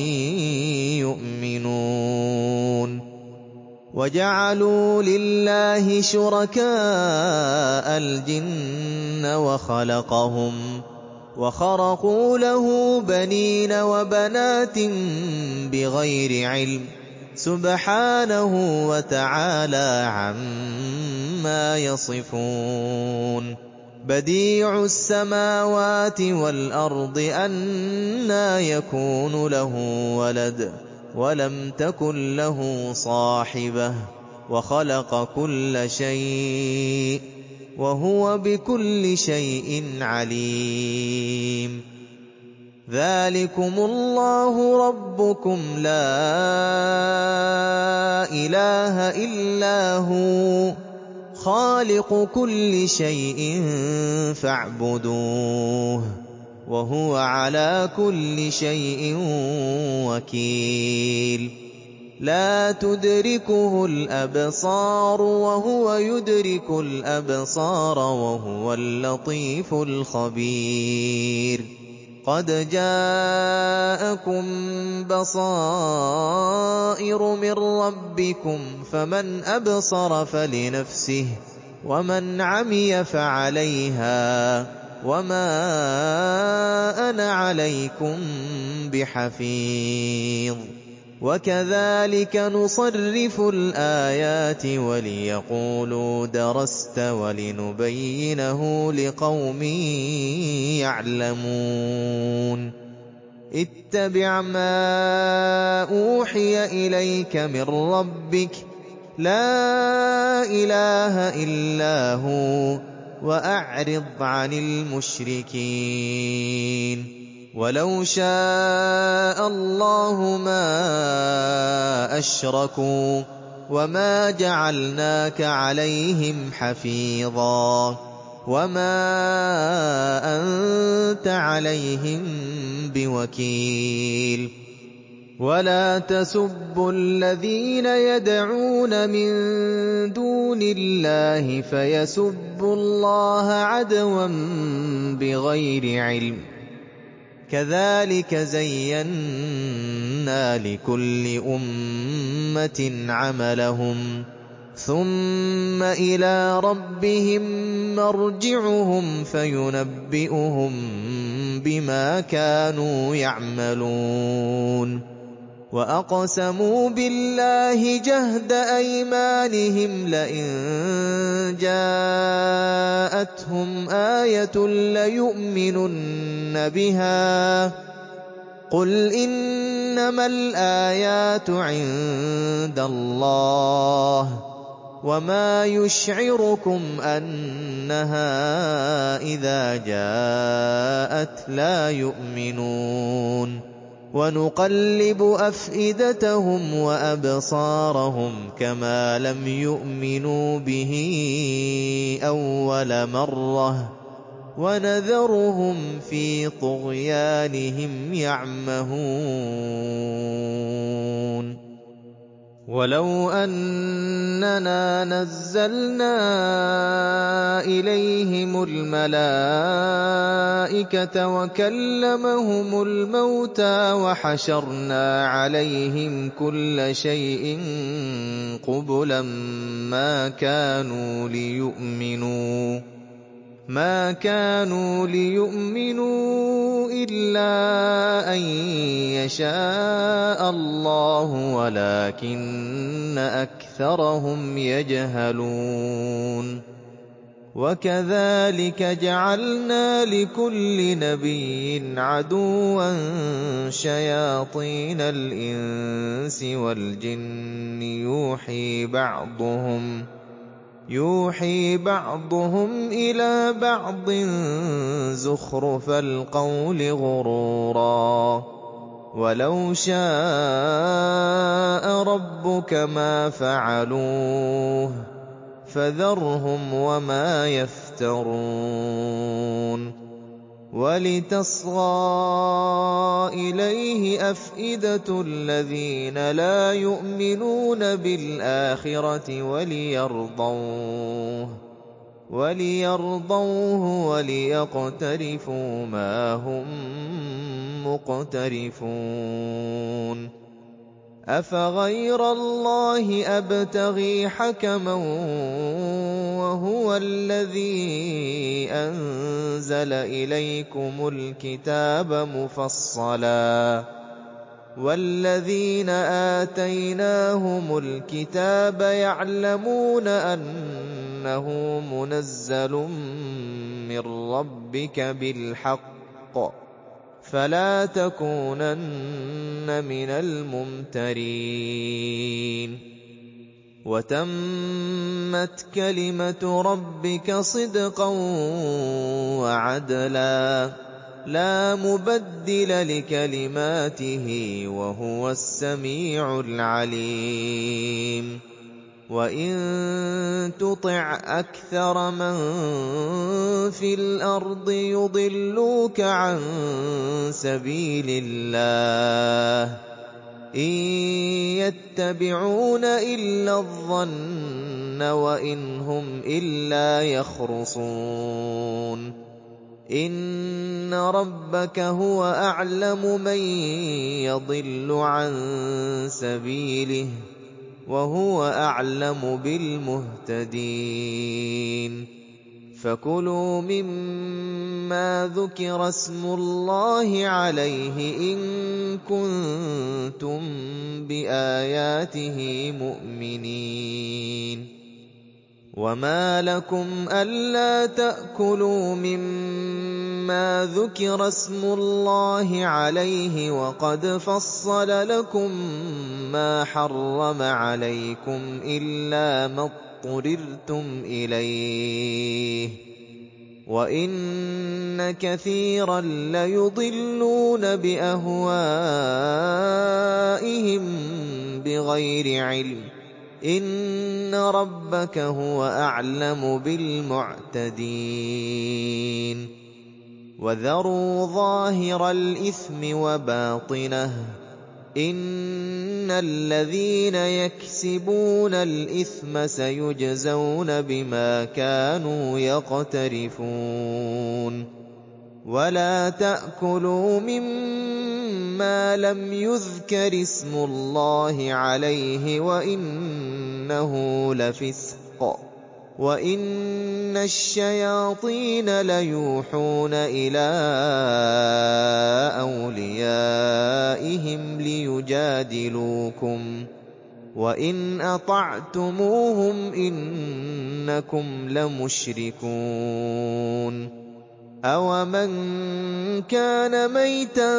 يُؤْمِنُونَ وَجَعَلُوا لِلَّهِ شُرَكَاءَ الْجِنَّ وَخَلَقَهُمْ وَخَرَقُوا لَهُ بَنِينَ وَبَنَاتٍ بِغَيْرِ عِلْمٍ ۚ سُبْحَانَهُ وَتَعَالَىٰ عَمَّا يَصِفُونَ بَدِيعُ السَّمَاوَاتِ وَالْأَرْضِ أَنَّىٰ يَكُونُ لَهُ وَلَدٌ وَلَمْ تَكُن لَّهُ صَاحِبَةٌ وَخَلَقَ كُلَّ شَيْءٍ وَهُوَ بِكُلِّ شَيْءٍ عَلِيمٌ ذَٰلِكُمُ اللَّهُ رَبُّكُمْ لَا إِلَٰهَ إِلَّا هُوَ خَالِقُ كُلِّ شَيْءٍ فَاعْبُدُوهُ ۚ وَهُوَ عَلَىٰ كُلِّ شَيْءٍ وَكِيلٌ لَّا تُدْرِكُهُ الْأَبْصَارُ وَهُوَ يُدْرِكُ الْأَبْصَارَ وَهُوَ اللَّطِيفُ الْخَبِيرُ قَدْ جَاءَكُم بَصَائِرُ مِن رَّبِّكُمْ فَمَنْ أَبْصَرَ فَلِنَفْسِهِ وَمَنْ عَمِيَ فَعَلَيْهَا ۚ وَمَا أَنَا عَلَيْكُم بِحَفِيظٍ وَكَذَٰلِكَ نُصَرِّفُ الْآيَاتِ وَلِيَقُولُوا دَرَسْتَ وَلِنُبَيِّنَهُ لِقَوْمٍ يَعْلَمُونَ اتَّبِعْ مَا أُوحِيَ إِلَيْكَ مِن رَّبِّكَ ۖ لَا إِلَٰهَ إِلَّا هُوَ ۖ وَأَعْرِضْ عَنِ الْمُشْرِكِينَ وَلَوْ شَاءَ اللَّهُ مَا أَشْرَكُوا وَمَا جَعَلْنَاكَ عَلَيْهِمْ حَفِيظًا وَمَا أَنتَ عَلَيْهِم بِوَكِيلٍ وَلَا تَسُبُّوا الَّذِينَ يَدْعُونَ مِن دُونِ اللَّهِ فَيَسُبُّوا اللَّهَ عَدْوًا بِغَيْرِ عِلْمٍ ۗ كَذَٰلِكَ زَيَّنَّا لِكُلِّ أُمَّةٍ عَمَلَهُمْ ثُمَّ إِلَىٰ رَبِّهِم مَّرْجِعُهُمْ فَيُنَبِّئُهُم بِمَا كَانُوا يَعْمَلُونَ وَأَقْسَمُوا بِاللَّهِ جَهْدَ أَيْمَانِهِمْ لَئِن جَاءَتْهُمْ آيَةٌ لَّيُؤْمِنُنَّ بِهَا ۚ قُلْ إِنَّمَا الْآيَاتُ عِندَ اللَّهِ ۖ وَمَا يُشْعِرُكُمْ أَنَّهَا إِذَا جَاءَتْ لَا يُؤْمِنُونَ وَنُقَلِّبُ أَفْئِدَتَهُمْ وَأَبْصَارَهُمْ كَمَا لَمْ يُؤْمِنُوا بِهِ أَوَّلَ مَرَّةٍ وَنَذَرُهُمْ فِي طُغْيَانِهِمْ يَعْمَهُونَ وَلَوْ أَنَّنَا نَزَّلْنَا إِلَيْهِمُ الْمَلَائِكَةَ وَكَلَّمَهُمُ الْمَوْتَىٰ وَحَشَرْنَا عَلَيْهِمْ كُلَّ شَيْءٍ قُبُلًا مَّا كَانُوا لِيُؤْمِنُوا إِلَّا أَن يَشَاءَ اللَّهُ وَلَٰكِنَّ أَكْثَرَهُمْ يَجْهَلُونَ وَكَذَٰلِكَ جَعَلْنَا لِكُلِّ نَبِيٍّ عَدُوًّا شَيَاطِينَ الْإِنسِ وَالْجِنِّ يُوحِي بَعْضُهُمْ إِلَىٰ بَعْضٍ زُخْرُفَ الْقَوْلِ غُرُورًا ۚ وَلَوْ شَاءَ رَبُّكَ مَا فَعَلُوهُ ۖ فَذَرْهُمْ وَمَا يَفْتَرُونَ وَلِتَصْغَىٰ إِلَيْهِ أَفْئِدَةُ الَّذِينَ لَا يُؤْمِنُونَ بِالْآخِرَةِ وَلِيَرْضَوْهُ وَلِيَقْتَرِفُوا مَا هُم مُّقْتَرِفُونَ أَفَغَيْرَ اللَّهِ أَبْتَغِي حَكَمًا وَهُوَ الَّذِي أَنزَلَ إِلَيْكُمُ الْكِتَابَ مُفَصَّلًا ۚ وَالَّذِينَ آتَيْنَاهُمُ الْكِتَابَ يَعْلَمُونَ أَنَّهُ مُنَزَّلٌ مِّن رَّبِّكَ بِالْحَقِّ ۖ فَلَا تَكُونَنَّ مِنَ الْمُمْتَرِينَ وَتَمَّتْ كَلِمَةُ رَبِّكَ صِدْقًا وَعَدْلًا ۚ لَّا مُبَدِّلَ لِكَلِمَاتِهِ ۚ وَهُوَ السَّمِيعُ الْعَلِيمُ وَإِن تُطِعْ أَكْثَرَ مَن فِي الْأَرْضِ يُضِلُّوكَ عَن سَبِيلِ اللَّهِ ۚ إِن يَتَّبِعُونَ إِلَّا الظَّنَّ وَإِنْ هُمْ إِلَّا يَخْرُصُونَ إِنَّ رَبَّكَ هُوَ أَعْلَمُ مَن يَضِلُّ عَن سَبِيلِهِ ۖ وَهُوَ أَعْلَمُ بِالْمُهْتَدِينَ فَكُلُوا مِمَّا ذُكِرَ اسْمُ اللَّهِ عَلَيْهِ إِن كُنتُم بِآيَاتِهِ مُؤْمِنِينَ وَمَا لَكُمْ أَلَّا تَأْكُلُوا مِمَّا ذُكِرَ اسْمُ اللَّهِ عَلَيْهِ وَقَدْ فَصَّلَ لَكُم مَّا حَرَّمَ عَلَيْكُمْ إِلَّا مَا اضْطُرِرْتُمْ إِلَيْهِ ۗ وَإِنَّ كَثِيرًا لَّيُضِلُّونَ بِأَهْوَائِهِم بِغَيْرِ عِلْمٍ ۗ إِنَّ رَبَّكَ هُوَ أَعْلَمُ بِالْمُعْتَدِينَ وَذَرُوا ظَاهِرَ الْإِثْمِ وَبَاطِنَهُ ۚ إِنَّ الَّذِينَ يَكْسِبُونَ الْإِثْمَ سَيُجْزَوْنَ بِمَا كَانُوا يَقْتَرِفُونَ وَلَا تَأْكُلُوا مِمَّا لَمْ يُذْكَرِ اسْمُ اللَّهِ عَلَيْهِ وَإِنَّهُ لَفِسْقٌ ۗ وَإِنَّ الشَّيَاطِينَ لَيُوحُونَ إِلَىٰ أَوْلِيَائِهِمْ لِيُجَادِلُوكُمْ ۖ وَإِنْ أَطَعْتُمُوهُمْ إِنَّكُمْ لَمُشْرِكُونَ أَوَمَن كَانَ مَيْتًا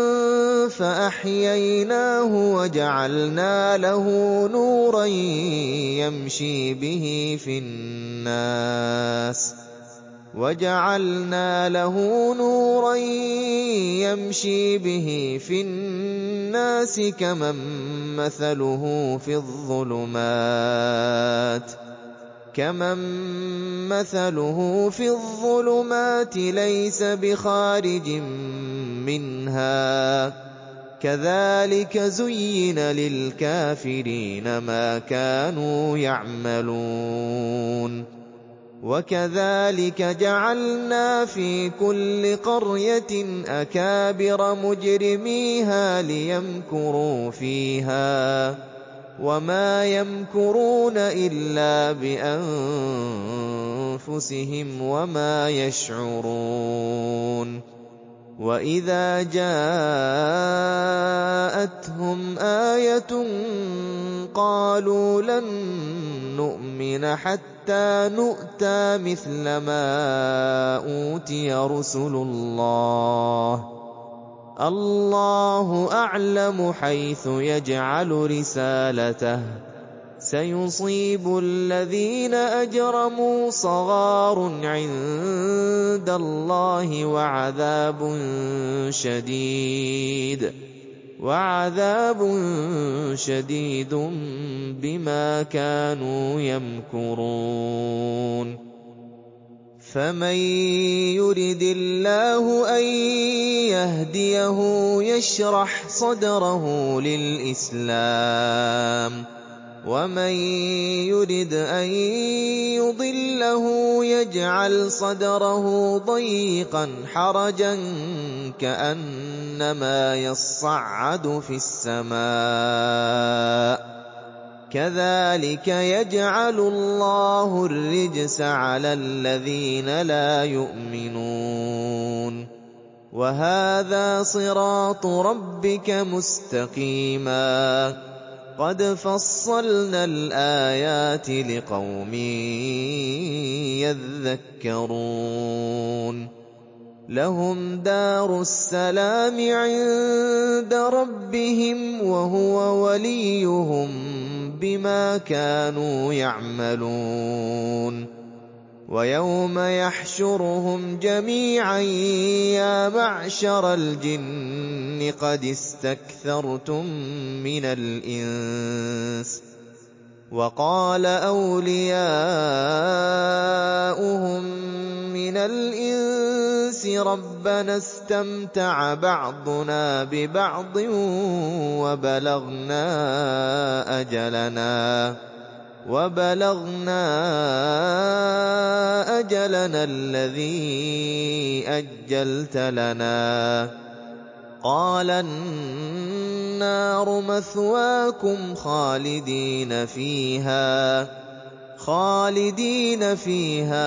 فَأَحْيَيْنَاهُ وَجَعَلْنَا لَهُ نُورًا يَمْشِي بِهِ فِي النَّاسِ كَمَن مَّثَلُهُ فِي الظُّلُمَاتِ لَيْسَ بِخَارِجٍ مِّنْهَا ۚ كَذَٰلِكَ زُيِّنَ لِلْكَافِرِينَ مَا كَانُوا يَعْمَلُونَ وَكَذَٰلِكَ جَعَلْنَا فِي كُلِّ قَرْيَةٍ أَكَابِرَ مُجْرِمِيهَا لِيَمْكُرُوا فِيهَا ۖ وَمَا يَمْكُرُونَ إِلَّا بِأَنفُسِهِمْ وَمَا يَشْعُرُونَ وَإِذَا جَاءَتْهُمْ آيَةٌ قَالُوا لَن نُّؤْمِنَ حَتَّىٰ نُؤْتَىٰ مِثْلَ مَا أُوتِيَ رُسُلُ اللَّهِ ۘ اللَّهُ أَعْلَمُ حَيْثُ يَجْعَلُ رِسَالَتَهُ ۗ سَيُصِيبُ الَّذِينَ أَجْرَمُوا صَغَارٌ عِندَ اللَّهِ وَعَذَابٌ شَدِيدٌ بِمَا كَانُوا يَمْكُرُونَ فَمَن يُرِدِ اللَّهُ أَن يَهْدِيَهُ يَشْرَحْ صَدْرَهُ لِلْإِسْلَامِ ۖ وَمَن يُرِدْ أَن يُضِلَّهُ يَجْعَلْ صَدْرَهُ ضَيِّقًا حَرَجًا كَأَنَّمَا يَصَّعَّدُ فِي السَّمَاءِ ۚ كَذَٰلِكَ يَجْعَلُ اللَّهُ الرِّجْسَ عَلَى الَّذِينَ لَا يُؤْمِنُونَ وَهَٰذَا صِرَاطُ رَبِّكَ مُسْتَقِيمًا ۗ قَدْ فَصَّلْنَا الْآيَاتِ لِقَوْمٍ يَذَّكَّرُونَ لَهُمْ دَارُ السَّلَامِ عِندَ رَبِّهِمْ ۖ وَهُوَ وَلِيُّهُم بِمَا كَانُوا يَعْمَلُونَ وَيَوْمَ يَحْشُرُهُمْ جَمِيعًا يَا مَعْشَرَ الْجِنِّ قَدِ اسْتَكْثَرْتُم مِّنَ الْإِنسِ ۖ وَقَالَ أَوْلِيَاؤُهُم مِّنَ الْإِنسِ رَبَّنَا اسْتَمْتَعَ بَعْضُنَا بِبَعْضٍ وَبَلَغْنَا أَجَلَنَا الَّذِي أَجَّلْتَ لَنَا ۚ قَالَ النَّارُ مَثْوَاكُمْ خَالِدِينَ فِيهَا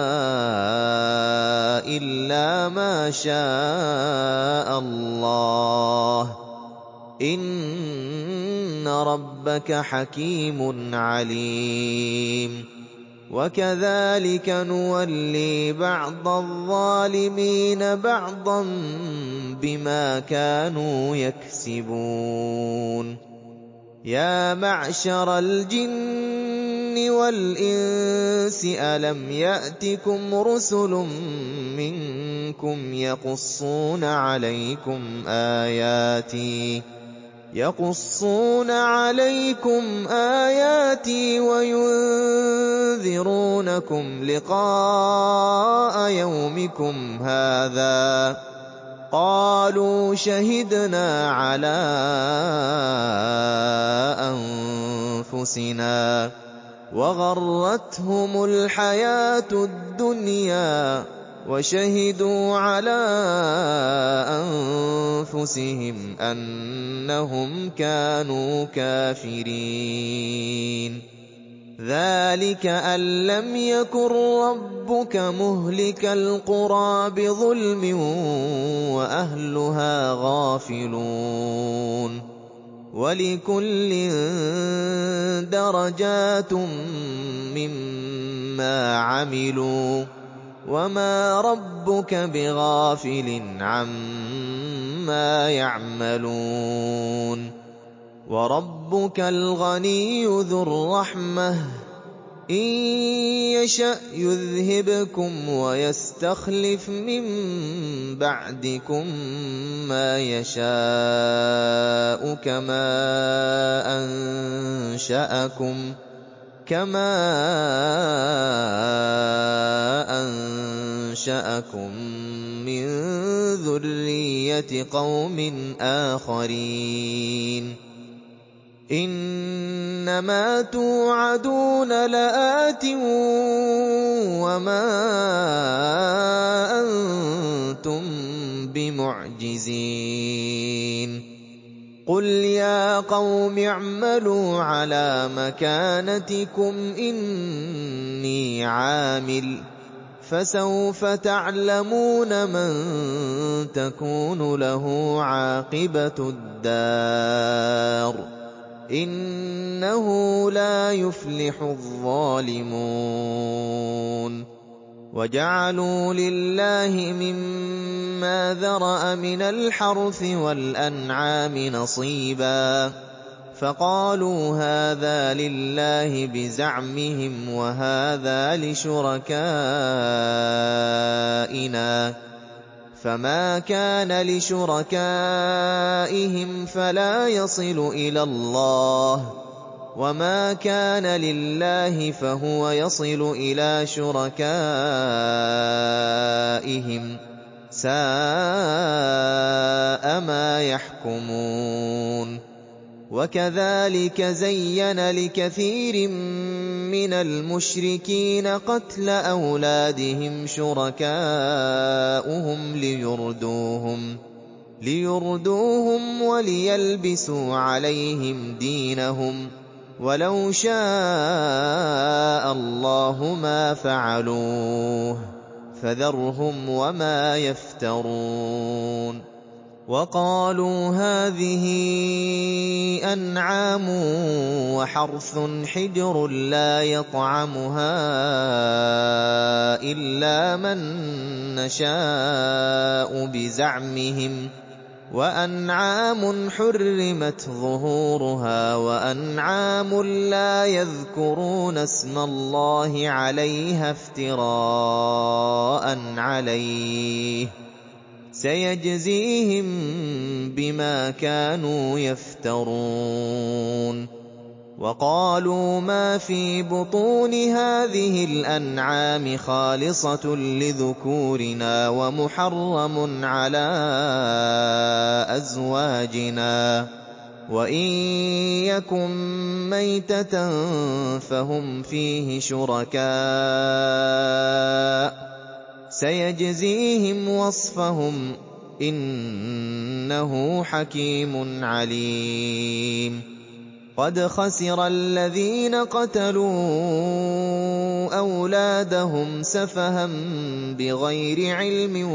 إِلَّا مَا شَاءَ اللَّهُ ۗ إِنَّ رَبَّكَ حَكِيمٌ عَلِيمٌ وَكَذَٰلِكَ نُوَلِّي بَعْضَ الظَّالِمِينَ بَعْضًا بِمَا كَانُوا يَكْسِبُونَ يَا مَعْشَرَ الْجِنِّ وَالْإِنسِ أَلَمْ يَأْتِكُمْ رُسُلٌ مِّنكُمْ يَقُصُّونَ عَلَيْكُمْ آيَاتِي وَيُنذِرُونَكُمْ لِقَاءَ يَوْمِكُمْ هَٰذَا ۚ قَالُوا شَهِدْنَا عَلَىٰ أَنفُسِنَا وَغَرَّتْهُمُ الْحَيَاةُ الدُّنْيَا وَشَهِدُوا عَلَىٰ أَنفُسِهِمْ أَنَّهُمْ كَانُوا كَافِرِينَ ذَٰلِكَ أَن لَّمْ يَكُن رَّبُّكَ مُهْلِكَ الْقُرَىٰ بِظُلْمٍ وَأَهْلُهَا غَافِلُونَ وَلِكُلٍّ دَرَجَاتٌ مِّمَّا عَمِلُوا وَمَا رَبُّكَ بِغَافِلٍ عَمَّا يَعْمَلُونَ وَرَبُّكَ الْغَنِيُّ ذُو الرَّحْمَةِ ۚ إِن يَشَأْ يُذْهِبْكُمْ وَيَسْتَخْلِفْ مِن بَعْدِكُم مَّا يَشَاءُ كَمَا أَنشَأَكُم مِّن ذُرِّيَّةِ قَوْمٍ آخَرِينَ إِنَّمَا تُوعَدُونَ لَآتٍ وَمَا أَنتُم بِمُعْجِزِينَ قُلْ يَا قَوْمِ اعْمَلُوا عَلَىٰ مَكَانَتِكُمْ إِنِّي عَامِلٌ ۖ فَسَوْفَ تَعْلَمُونَ مَن تَكُونُ لَهُ عَاقِبَةُ الدَّارِ ۗ إِنَّهُ لَا يُفْلِحُ الظَّالِمُونَ وَجَعَلُوا لِلَّهِ مِمَّا ذَرَأَ مِنَ الْحَرْثِ وَالْأَنْعَامِ نَصِيبًا فَقَالُوا هَٰذَا لِلَّهِ بِزَعْمِهِمْ وَهَٰذَا لِشُرَكَائِنَا ۖ فَمَا كَانَ لِشُرَكَائِهِمْ فَلَا يَصِلُ إِلَى اللَّهِ وَمَا كَانَ لِلَّهِ فَهُوَ يَصِلُ إِلَىٰ شُرَكَائِهِمْ ۗ سَاءَ مَا يَحْكُمُونَ وَكَذَٰلِكَ زَيَّنَ لِكَثِيرٍ مِّنَ الْمُشْرِكِينَ قَتْلَ أَوْلَادِهِمْ شُرَكَاؤُهُمْ لِيُرْدُوهُمْ وَلِيَلْبِسُوا عَلَيْهِمْ دِينَهُمْ ۖ وَلَوْ شَاءَ اللَّهُ مَا فَعَلُوهُ ۖ فَذَرْهُمْ وَمَا يَفْتَرُونَ وَقَالُوا هَٰذِهِ أَنْعَامٌ وَحَرْثٌ حِجْرٌ لَّا يَطْعَمُهَا إِلَّا مَن نَّشَاءُ بِزَعْمِهِمْ ۖ وَأَنْعَامٌ حُرِّمَتْ ظُهُورُهَا وَأَنْعَامٌ لَّا يَذْكُرُونَ اسْمَ اللَّهِ عَلَيْهَا افْتِرَاءً عَلَيْهِ ۚ سَيَجْزِيهِم بِمَا كَانُوا يَفْتَرُونَ وَقَالُوا مَا فِي بُطُونِ هَٰذِهِ الْأَنْعَامِ خَالِصَةٌ لِّذُكُورِنَا وَمُحَرَّمٌ عَلَىٰ أَزْوَاجِنَا ۖ وَإِن يَكُن مَّيْتَةً فَهُمْ فِيهِ شُرَكَاءُ ۚ سَيَجْزِيهِمْ وَصْفَهُمْ ۚ إِنَّهُ حَكِيمٌ عَلِيمٌ قَدْ خَسِرَ الَّذِينَ قَتَلُوا أَوْلَادَهُمْ سَفَهًا بِغَيْرِ عِلْمٍ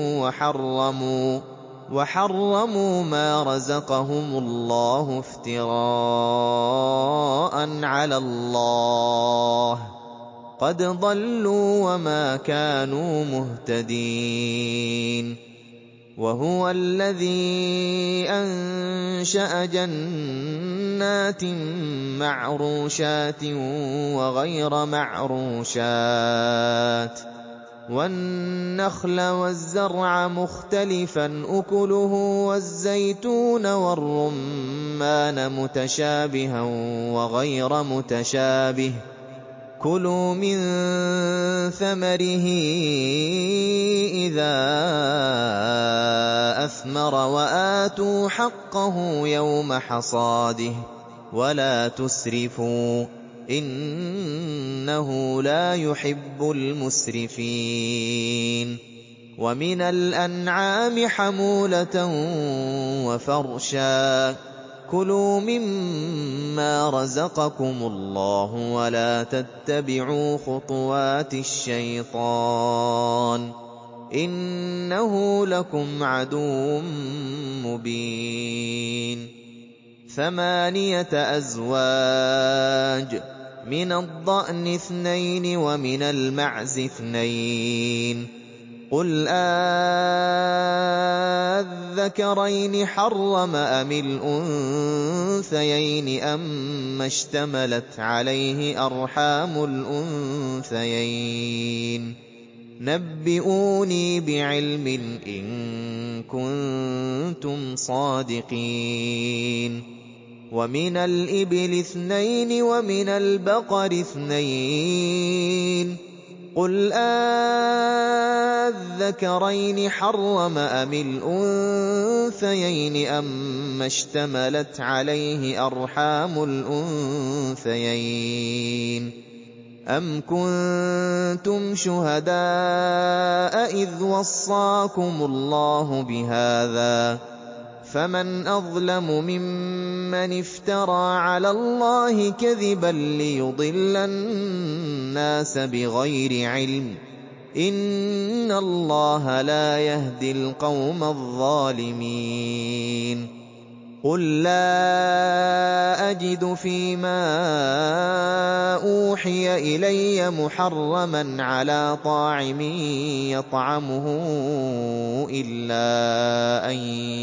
وَحَرَّمُوا مَا رَزَقَهُمُ اللَّهُ افْتِرَاءً عَلَى اللَّهِ ۚ قَدْ ضَلُّوا وَمَا كَانُوا مُهْتَدِينَ وَهُوَ الَّذِي أَنشَأَ جَنَّاتٍ مَّعْرُوشَاتٍ وَغَيْرَ مَعْرُوشَاتٍ وَالنَّخْلَ وَالزَّرْعَ مُخْتَلِفًا أُكُلُهُ وَالزَّيْتُونَ وَالرُّمَّانَ مُتَشَابِهًا وَغَيْرَ مُتَشَابِهٍ ۗ كُلُوا مِن ثَمَرِهِ إِذَا أَثْمَرَ وَآتُوا حَقَّهُ يَوْمَ حَصَادِهِ وَلَا تُسْرِفُوا ۚ إِنَّهُ لَا يُحِبُّ الْمُسْرِفِينَ وَمِنَ الْأَنْعَامِ حَمُولَةً وَفَرْشًا ۚ كُلُوا مِمَّا رَزَقَكُمُ اللَّهُ وَلَا تَتَّبِعُوا خُطُوَاتِ الشَّيْطَانِ ۚ إِنَّهُ لَكُمْ عَدُوٌّ مُّبِينٌ 8 أزواج، من الضأن 2 ومن المعز 2. قُلْ آلذَّكَرَيْنِ حَرَّمَ أَمِ الْأُنثَيَيْنِ أَمَّا اشْتَمَلَتْ عَلَيْهِ أَرْحَامُ الْأُنثَيَيْنِ ۖ نَبِّئُونِي بِعِلْمٍ إِن كُنتُمْ صَادِقِينَ وَمِنَ الْإِبِلِ 2 وَمِنَ الْبَقَرِ 2. قُلْ آلذَّكَرَيْنِ حَرَّمَ أَمِ الْأُنثَيَيْنِ أَمَّا اشْتَمَلَتْ عَلَيْهِ أَرْحَامُ الْأُنثَيَيْنِ ۖ أَمْ كُنتُمْ شُهَدَاءَ إِذْ وَصَّاكُمُ اللَّهُ بِهَٰذَا ۚ فَمَنْ أَظْلَمُ مِمَّنِ افْتَرَىٰ عَلَى اللَّهِ كَذِبًا لِّيُضِلَّ النَّاسَ بِغَيْرِ عِلْمٍ ۗ إِنَّ اللَّهَ لَا يَهْدِي الْقَوْمَ الظَّالِمِينَ قُل لَّا أَجِدُ فِيمَا أُوحِيَ إِلَيَّ مُحَرَّمًا عَلَىٰ طَاعِمٍ يَطْعَمُهُ إِلَّا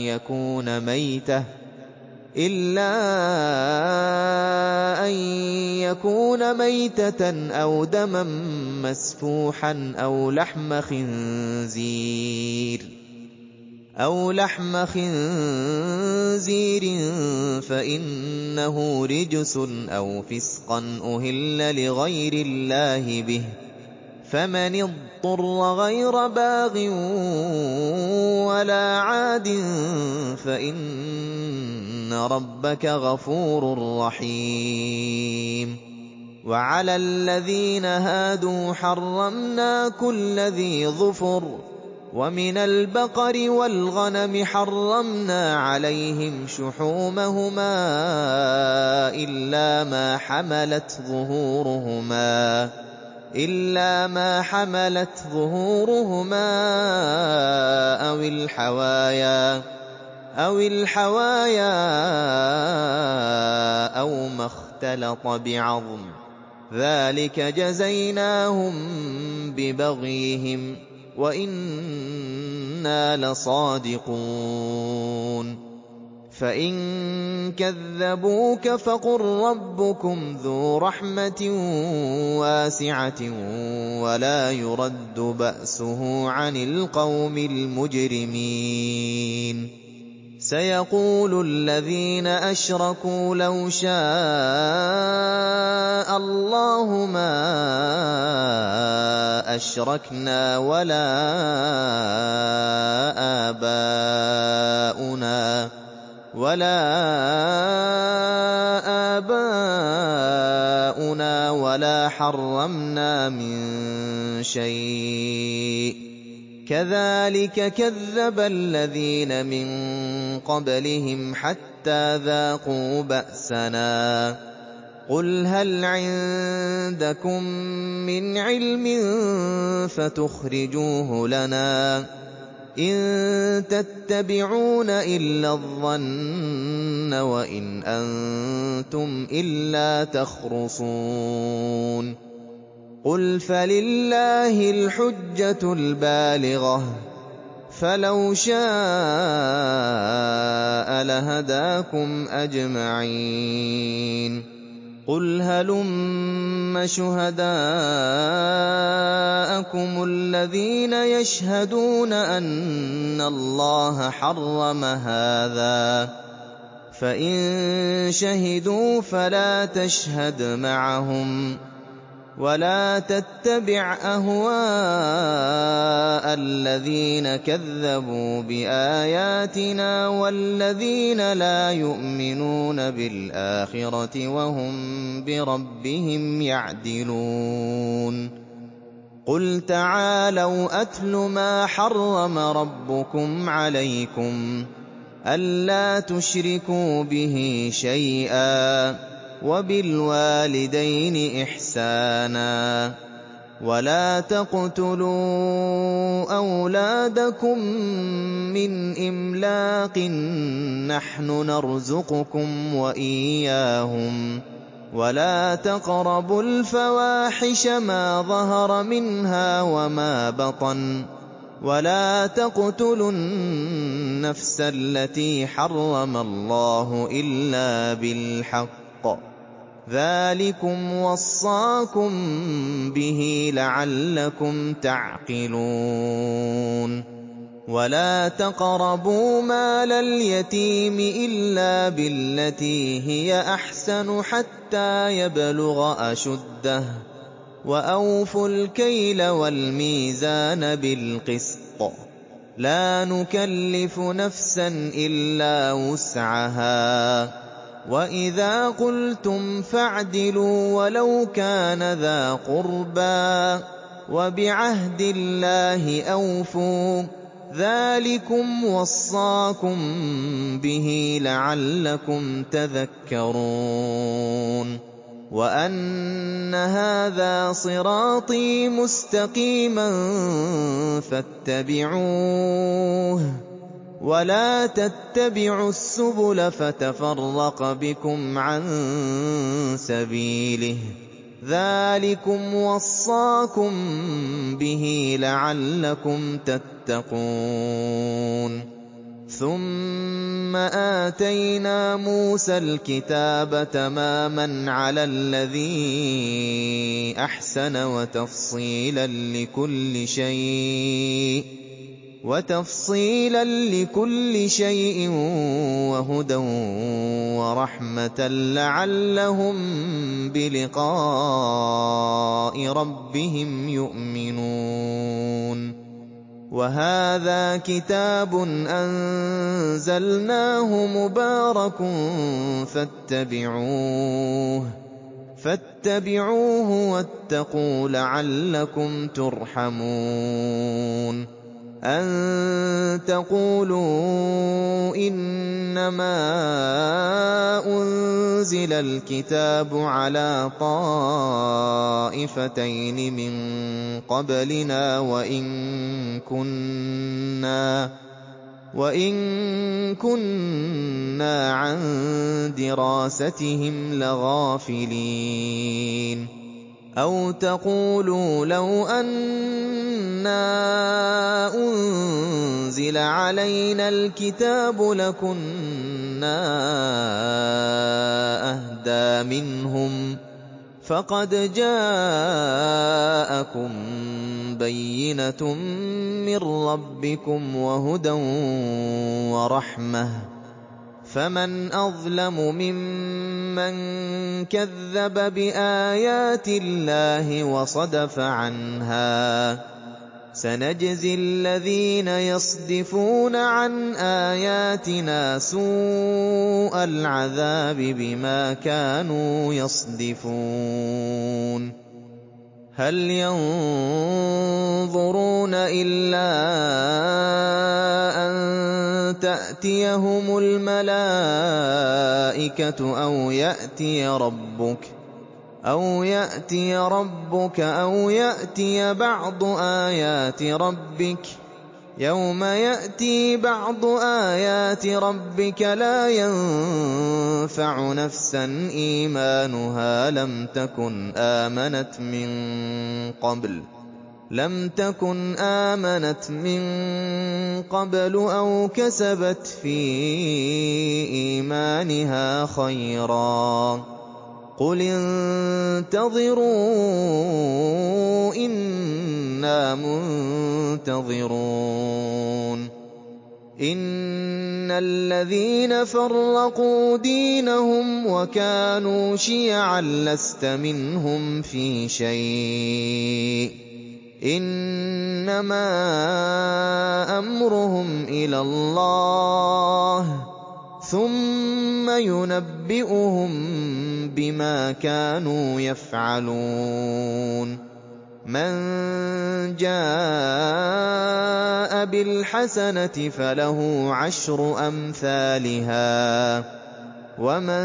أَن يَكُونَ مَيْتَةً أَوْ دَمًا مَّسْفُوحًا أَوْ لَحْمَ خِنزِيرٍ فَإِنَّهُ رِجْسٌ أَوْ فِسْقًا أُهِلَّ لِغَيْرِ اللَّهِ بِهِ ۚ فَمَنِ اضْطُرَّ غَيْرَ بَاغٍ وَلَا عَادٍ فَإِنَّ رَبَّكَ غَفُورٌ رَّحِيمٌ وَعَلَى الَّذِينَ هَادُوا حَرَّمْنَا كُلَّ ذِي ظُفُرٍ ۖ وَمِنَ الْبَقَرِ وَالْغَنَمِ حَرَّمْنَا عَلَيْهِمْ شُحُومَهُمَا إِلَّا مَا حَمَلَتْ ظُهُورُهُمَا أَوِ الْحَوَايَا أَوْ مَا اخْتَلَطَ بِعَظْمٍ ۚ ذَٰلِكَ جَزَيْنَاهُم بِبَغْيِهِمْ ۖ وَإِنَّا لَصَادِقُونَ فَإِن كَذَّبُوكَ فَقُل رَّبُّكُمْ ذُو رَحْمَةٍ وَاسِعَةٍ وَلَا يُرَدُّ بَأْسُهُ عَنِ الْقَوْمِ الْمُجْرِمِينَ سَيَقُولُ الَّذِينَ أَشْرَكُوا لَوْ شَاءَ اللَّهُ مَا أَشْرَكْنَا وَلَا آبَاؤُنَا وَلَا حَرَّمْنَا مِن شَيْءٍ ۚ كَذَٰلِكَ كَذَّبَ الَّذِينَ مِن قَبْلِهِمْ حَتَّىٰ ذَاقُوا بَأْسَنَا ۗ قُلْ هَلْ عِندَكُم مِّنْ عِلْمٍ فَتُخْرِجُوهُ لَنَا ۖ إِن تَتَّبِعُونَ إِلَّا الظَّنَّ وَإِنْ أَنتُمْ إِلَّا تَخْرُصُونَ قُلْ فَلِلَّهِ الْحُجَّةُ الْبَالِغَةُ ۖ فَلَوْ شَاءَ لَهَدَاكُمْ أَجْمَعِينَ قُلْ هَلُمَّ شُهَدَاءَكُمُ الَّذِينَ يَشْهَدُونَ أَنَّ اللَّهَ حَرَّمَ هَٰذَا ۖ فَإِن شَهِدُوا فَلَا تَشْهَدْ مَعَهُمْ ۚ ولا تتبع أهواء الذين كذبوا بآياتنا والذين لا يؤمنون بالآخرة وهم بربهم يعدلون قل تعالوا أتل ما حرم ربكم عليكم ألا تشركوا به شيئا وبالوالدين إحسانا ولا تقتلوا أولادكم من إملاق نحن نرزقكم وإياهم ولا تقربوا الفواحش ما ظهر منها وما بطن ولا تقتلوا النفس التي حرم الله إلا بالحق ذلكم وصاكم به لعلكم تعقلون ولا تقربوا مال اليتيم إلا بالتي هي أحسن حتى يبلغ أشده وأوفوا الكيل والميزان بالقسط لا نكلف نفسا إلا وسعها وإذا قلتم فاعدلوا ولو كان ذا قربى وبعهد الله أوفوا ذلكم وصاكم به لعلكم تذكرون وأن هذا صراطي مستقيما فاتبعوه ولا تتبعوا السبل فتفرق بكم عن سبيله ذلكم وصاكم به لعلكم تتقون ثم آتينا موسى الكتاب تماما على الذي أحسن وتفصيلا لكل شيء وهدى ورحمة لعلهم بلقاء ربهم يؤمنون وهذا كتاب أنزلناه مبارك فاتبعوه واتقوا لعلكم ترحمون أن تقولوا إنما أنزل الكتاب على طائفتين من قبلنا وإن كنا عن دراستهم لغافلين أو تقولوا لو أنا أنزل علينا الكتاب لكنا أهدى منهم فقد جاءكم بينة من ربكم وهدى ورحمة فمن أظلم ممن كذب بآيات الله وصدف عنها سنجزي الذين يصدفون عن آياتنا سوء العذاب بما كانوا يصدفون هل ينظرون إلا أن تأتيهم الملائكة أو يأتي ربك أو يأتي بعض آيات ربك يوم يأتي بعض آيات ربك لا ينفع نفسا إيمانها لم تكن آمنت من قبل أو كسبت في إيمانها خيرا قل انتظروا إنا منتظرون إِنَّ الَّذِينَ فَرَّقُوا دِينَهُمْ وَكَانُوا شِيَعًا لَّسْتَ مِنْهُمْ فِي شَيْءٍ ۚ إِنَّمَا أَمْرُهُمْ إِلَى اللَّهِ ثُمَّ يُنَبِّئُهُم بِمَا كَانُوا يَفْعَلُونَ مَن جَاءَ بِالْحَسَنَةِ فَلَهُ عَشْرُ أَمْثَالِهَا ۖ وَمَن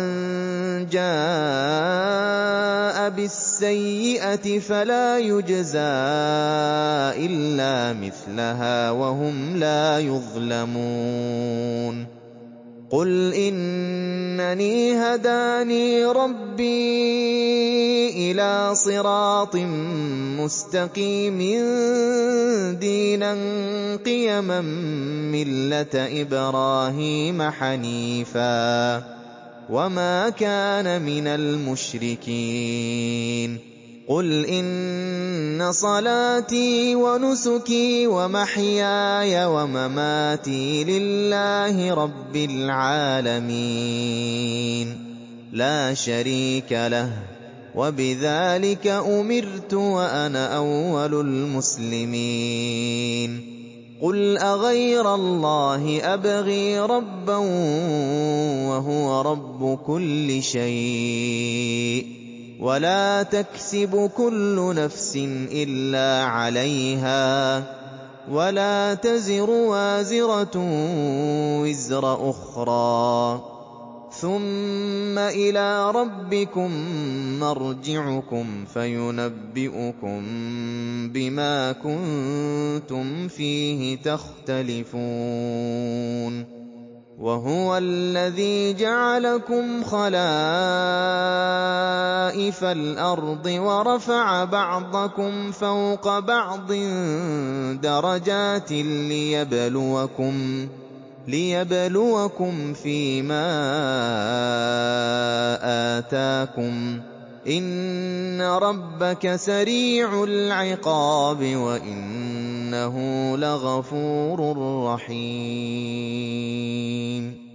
جَاءَ بِالسَّيِّئَةِ فَلَا يُجْزَىٰ إِلَّا مِثْلَهَا وَهُمْ لَا يُظْلَمُونَ قُلْ إِنَّنِي هَدَانِي رَبِّي إِلَىٰ صِرَاطٍ مُّسْتَقِيمٍ دِينًا قِيَمًا مِّلَّةَ إِبْرَاهِيمَ حَنِيفًا ۖ وَمَا كَانَ مِنَ الْمُشْرِكِينَ قُلْ إِنَّ صَلَاتِي وَنُسُكِي وَمَحْيَايَ وَمَمَاتِي لِلَّهِ رَبِّ الْعَالَمِينَ لَا شَرِيكَ لَهُ ۖ وَبِذَٰلِكَ أُمِرْتُ وَأَنَا أَوَّلُ الْمُسْلِمِينَ قُلْ أَغَيْرَ اللَّهِ أَبْغِي رَبًّا وَهُوَ رَبُّ كُلِّ شَيْءٍ ۖ وَلَا تَكْسِبُ كُلُّ نَفْسٍ إِلَّا عَلَيْهَا ۖ وَلَا تَزِرُ وَازِرَةٌ وِزْرَ أُخْرَىٰ ۗ ثُمَّ إِلَىٰ رَبِّكُم مَّرْجِعُكُمْ فَيُنَبِّئُكُم بِمَا كُنتُمْ فِيهِ تَخْتَلِفُونَ وَهُوَ الَّذِي جَعَلَكُمْ خَلَائِفَ الْأَرْضِ وَرَفَعَ بَعْضَكُمْ فَوْقَ بَعْضٍ دَرَجَاتٍ لِّيَبْلُوَكُمْ فِيمَا آتَاكُمْ ۗ إِنَّ رَبَّكَ سَرِيعُ الْعِقَابِ وَإِنَّهُ لَغَفُورٌ رَّحِيمٌ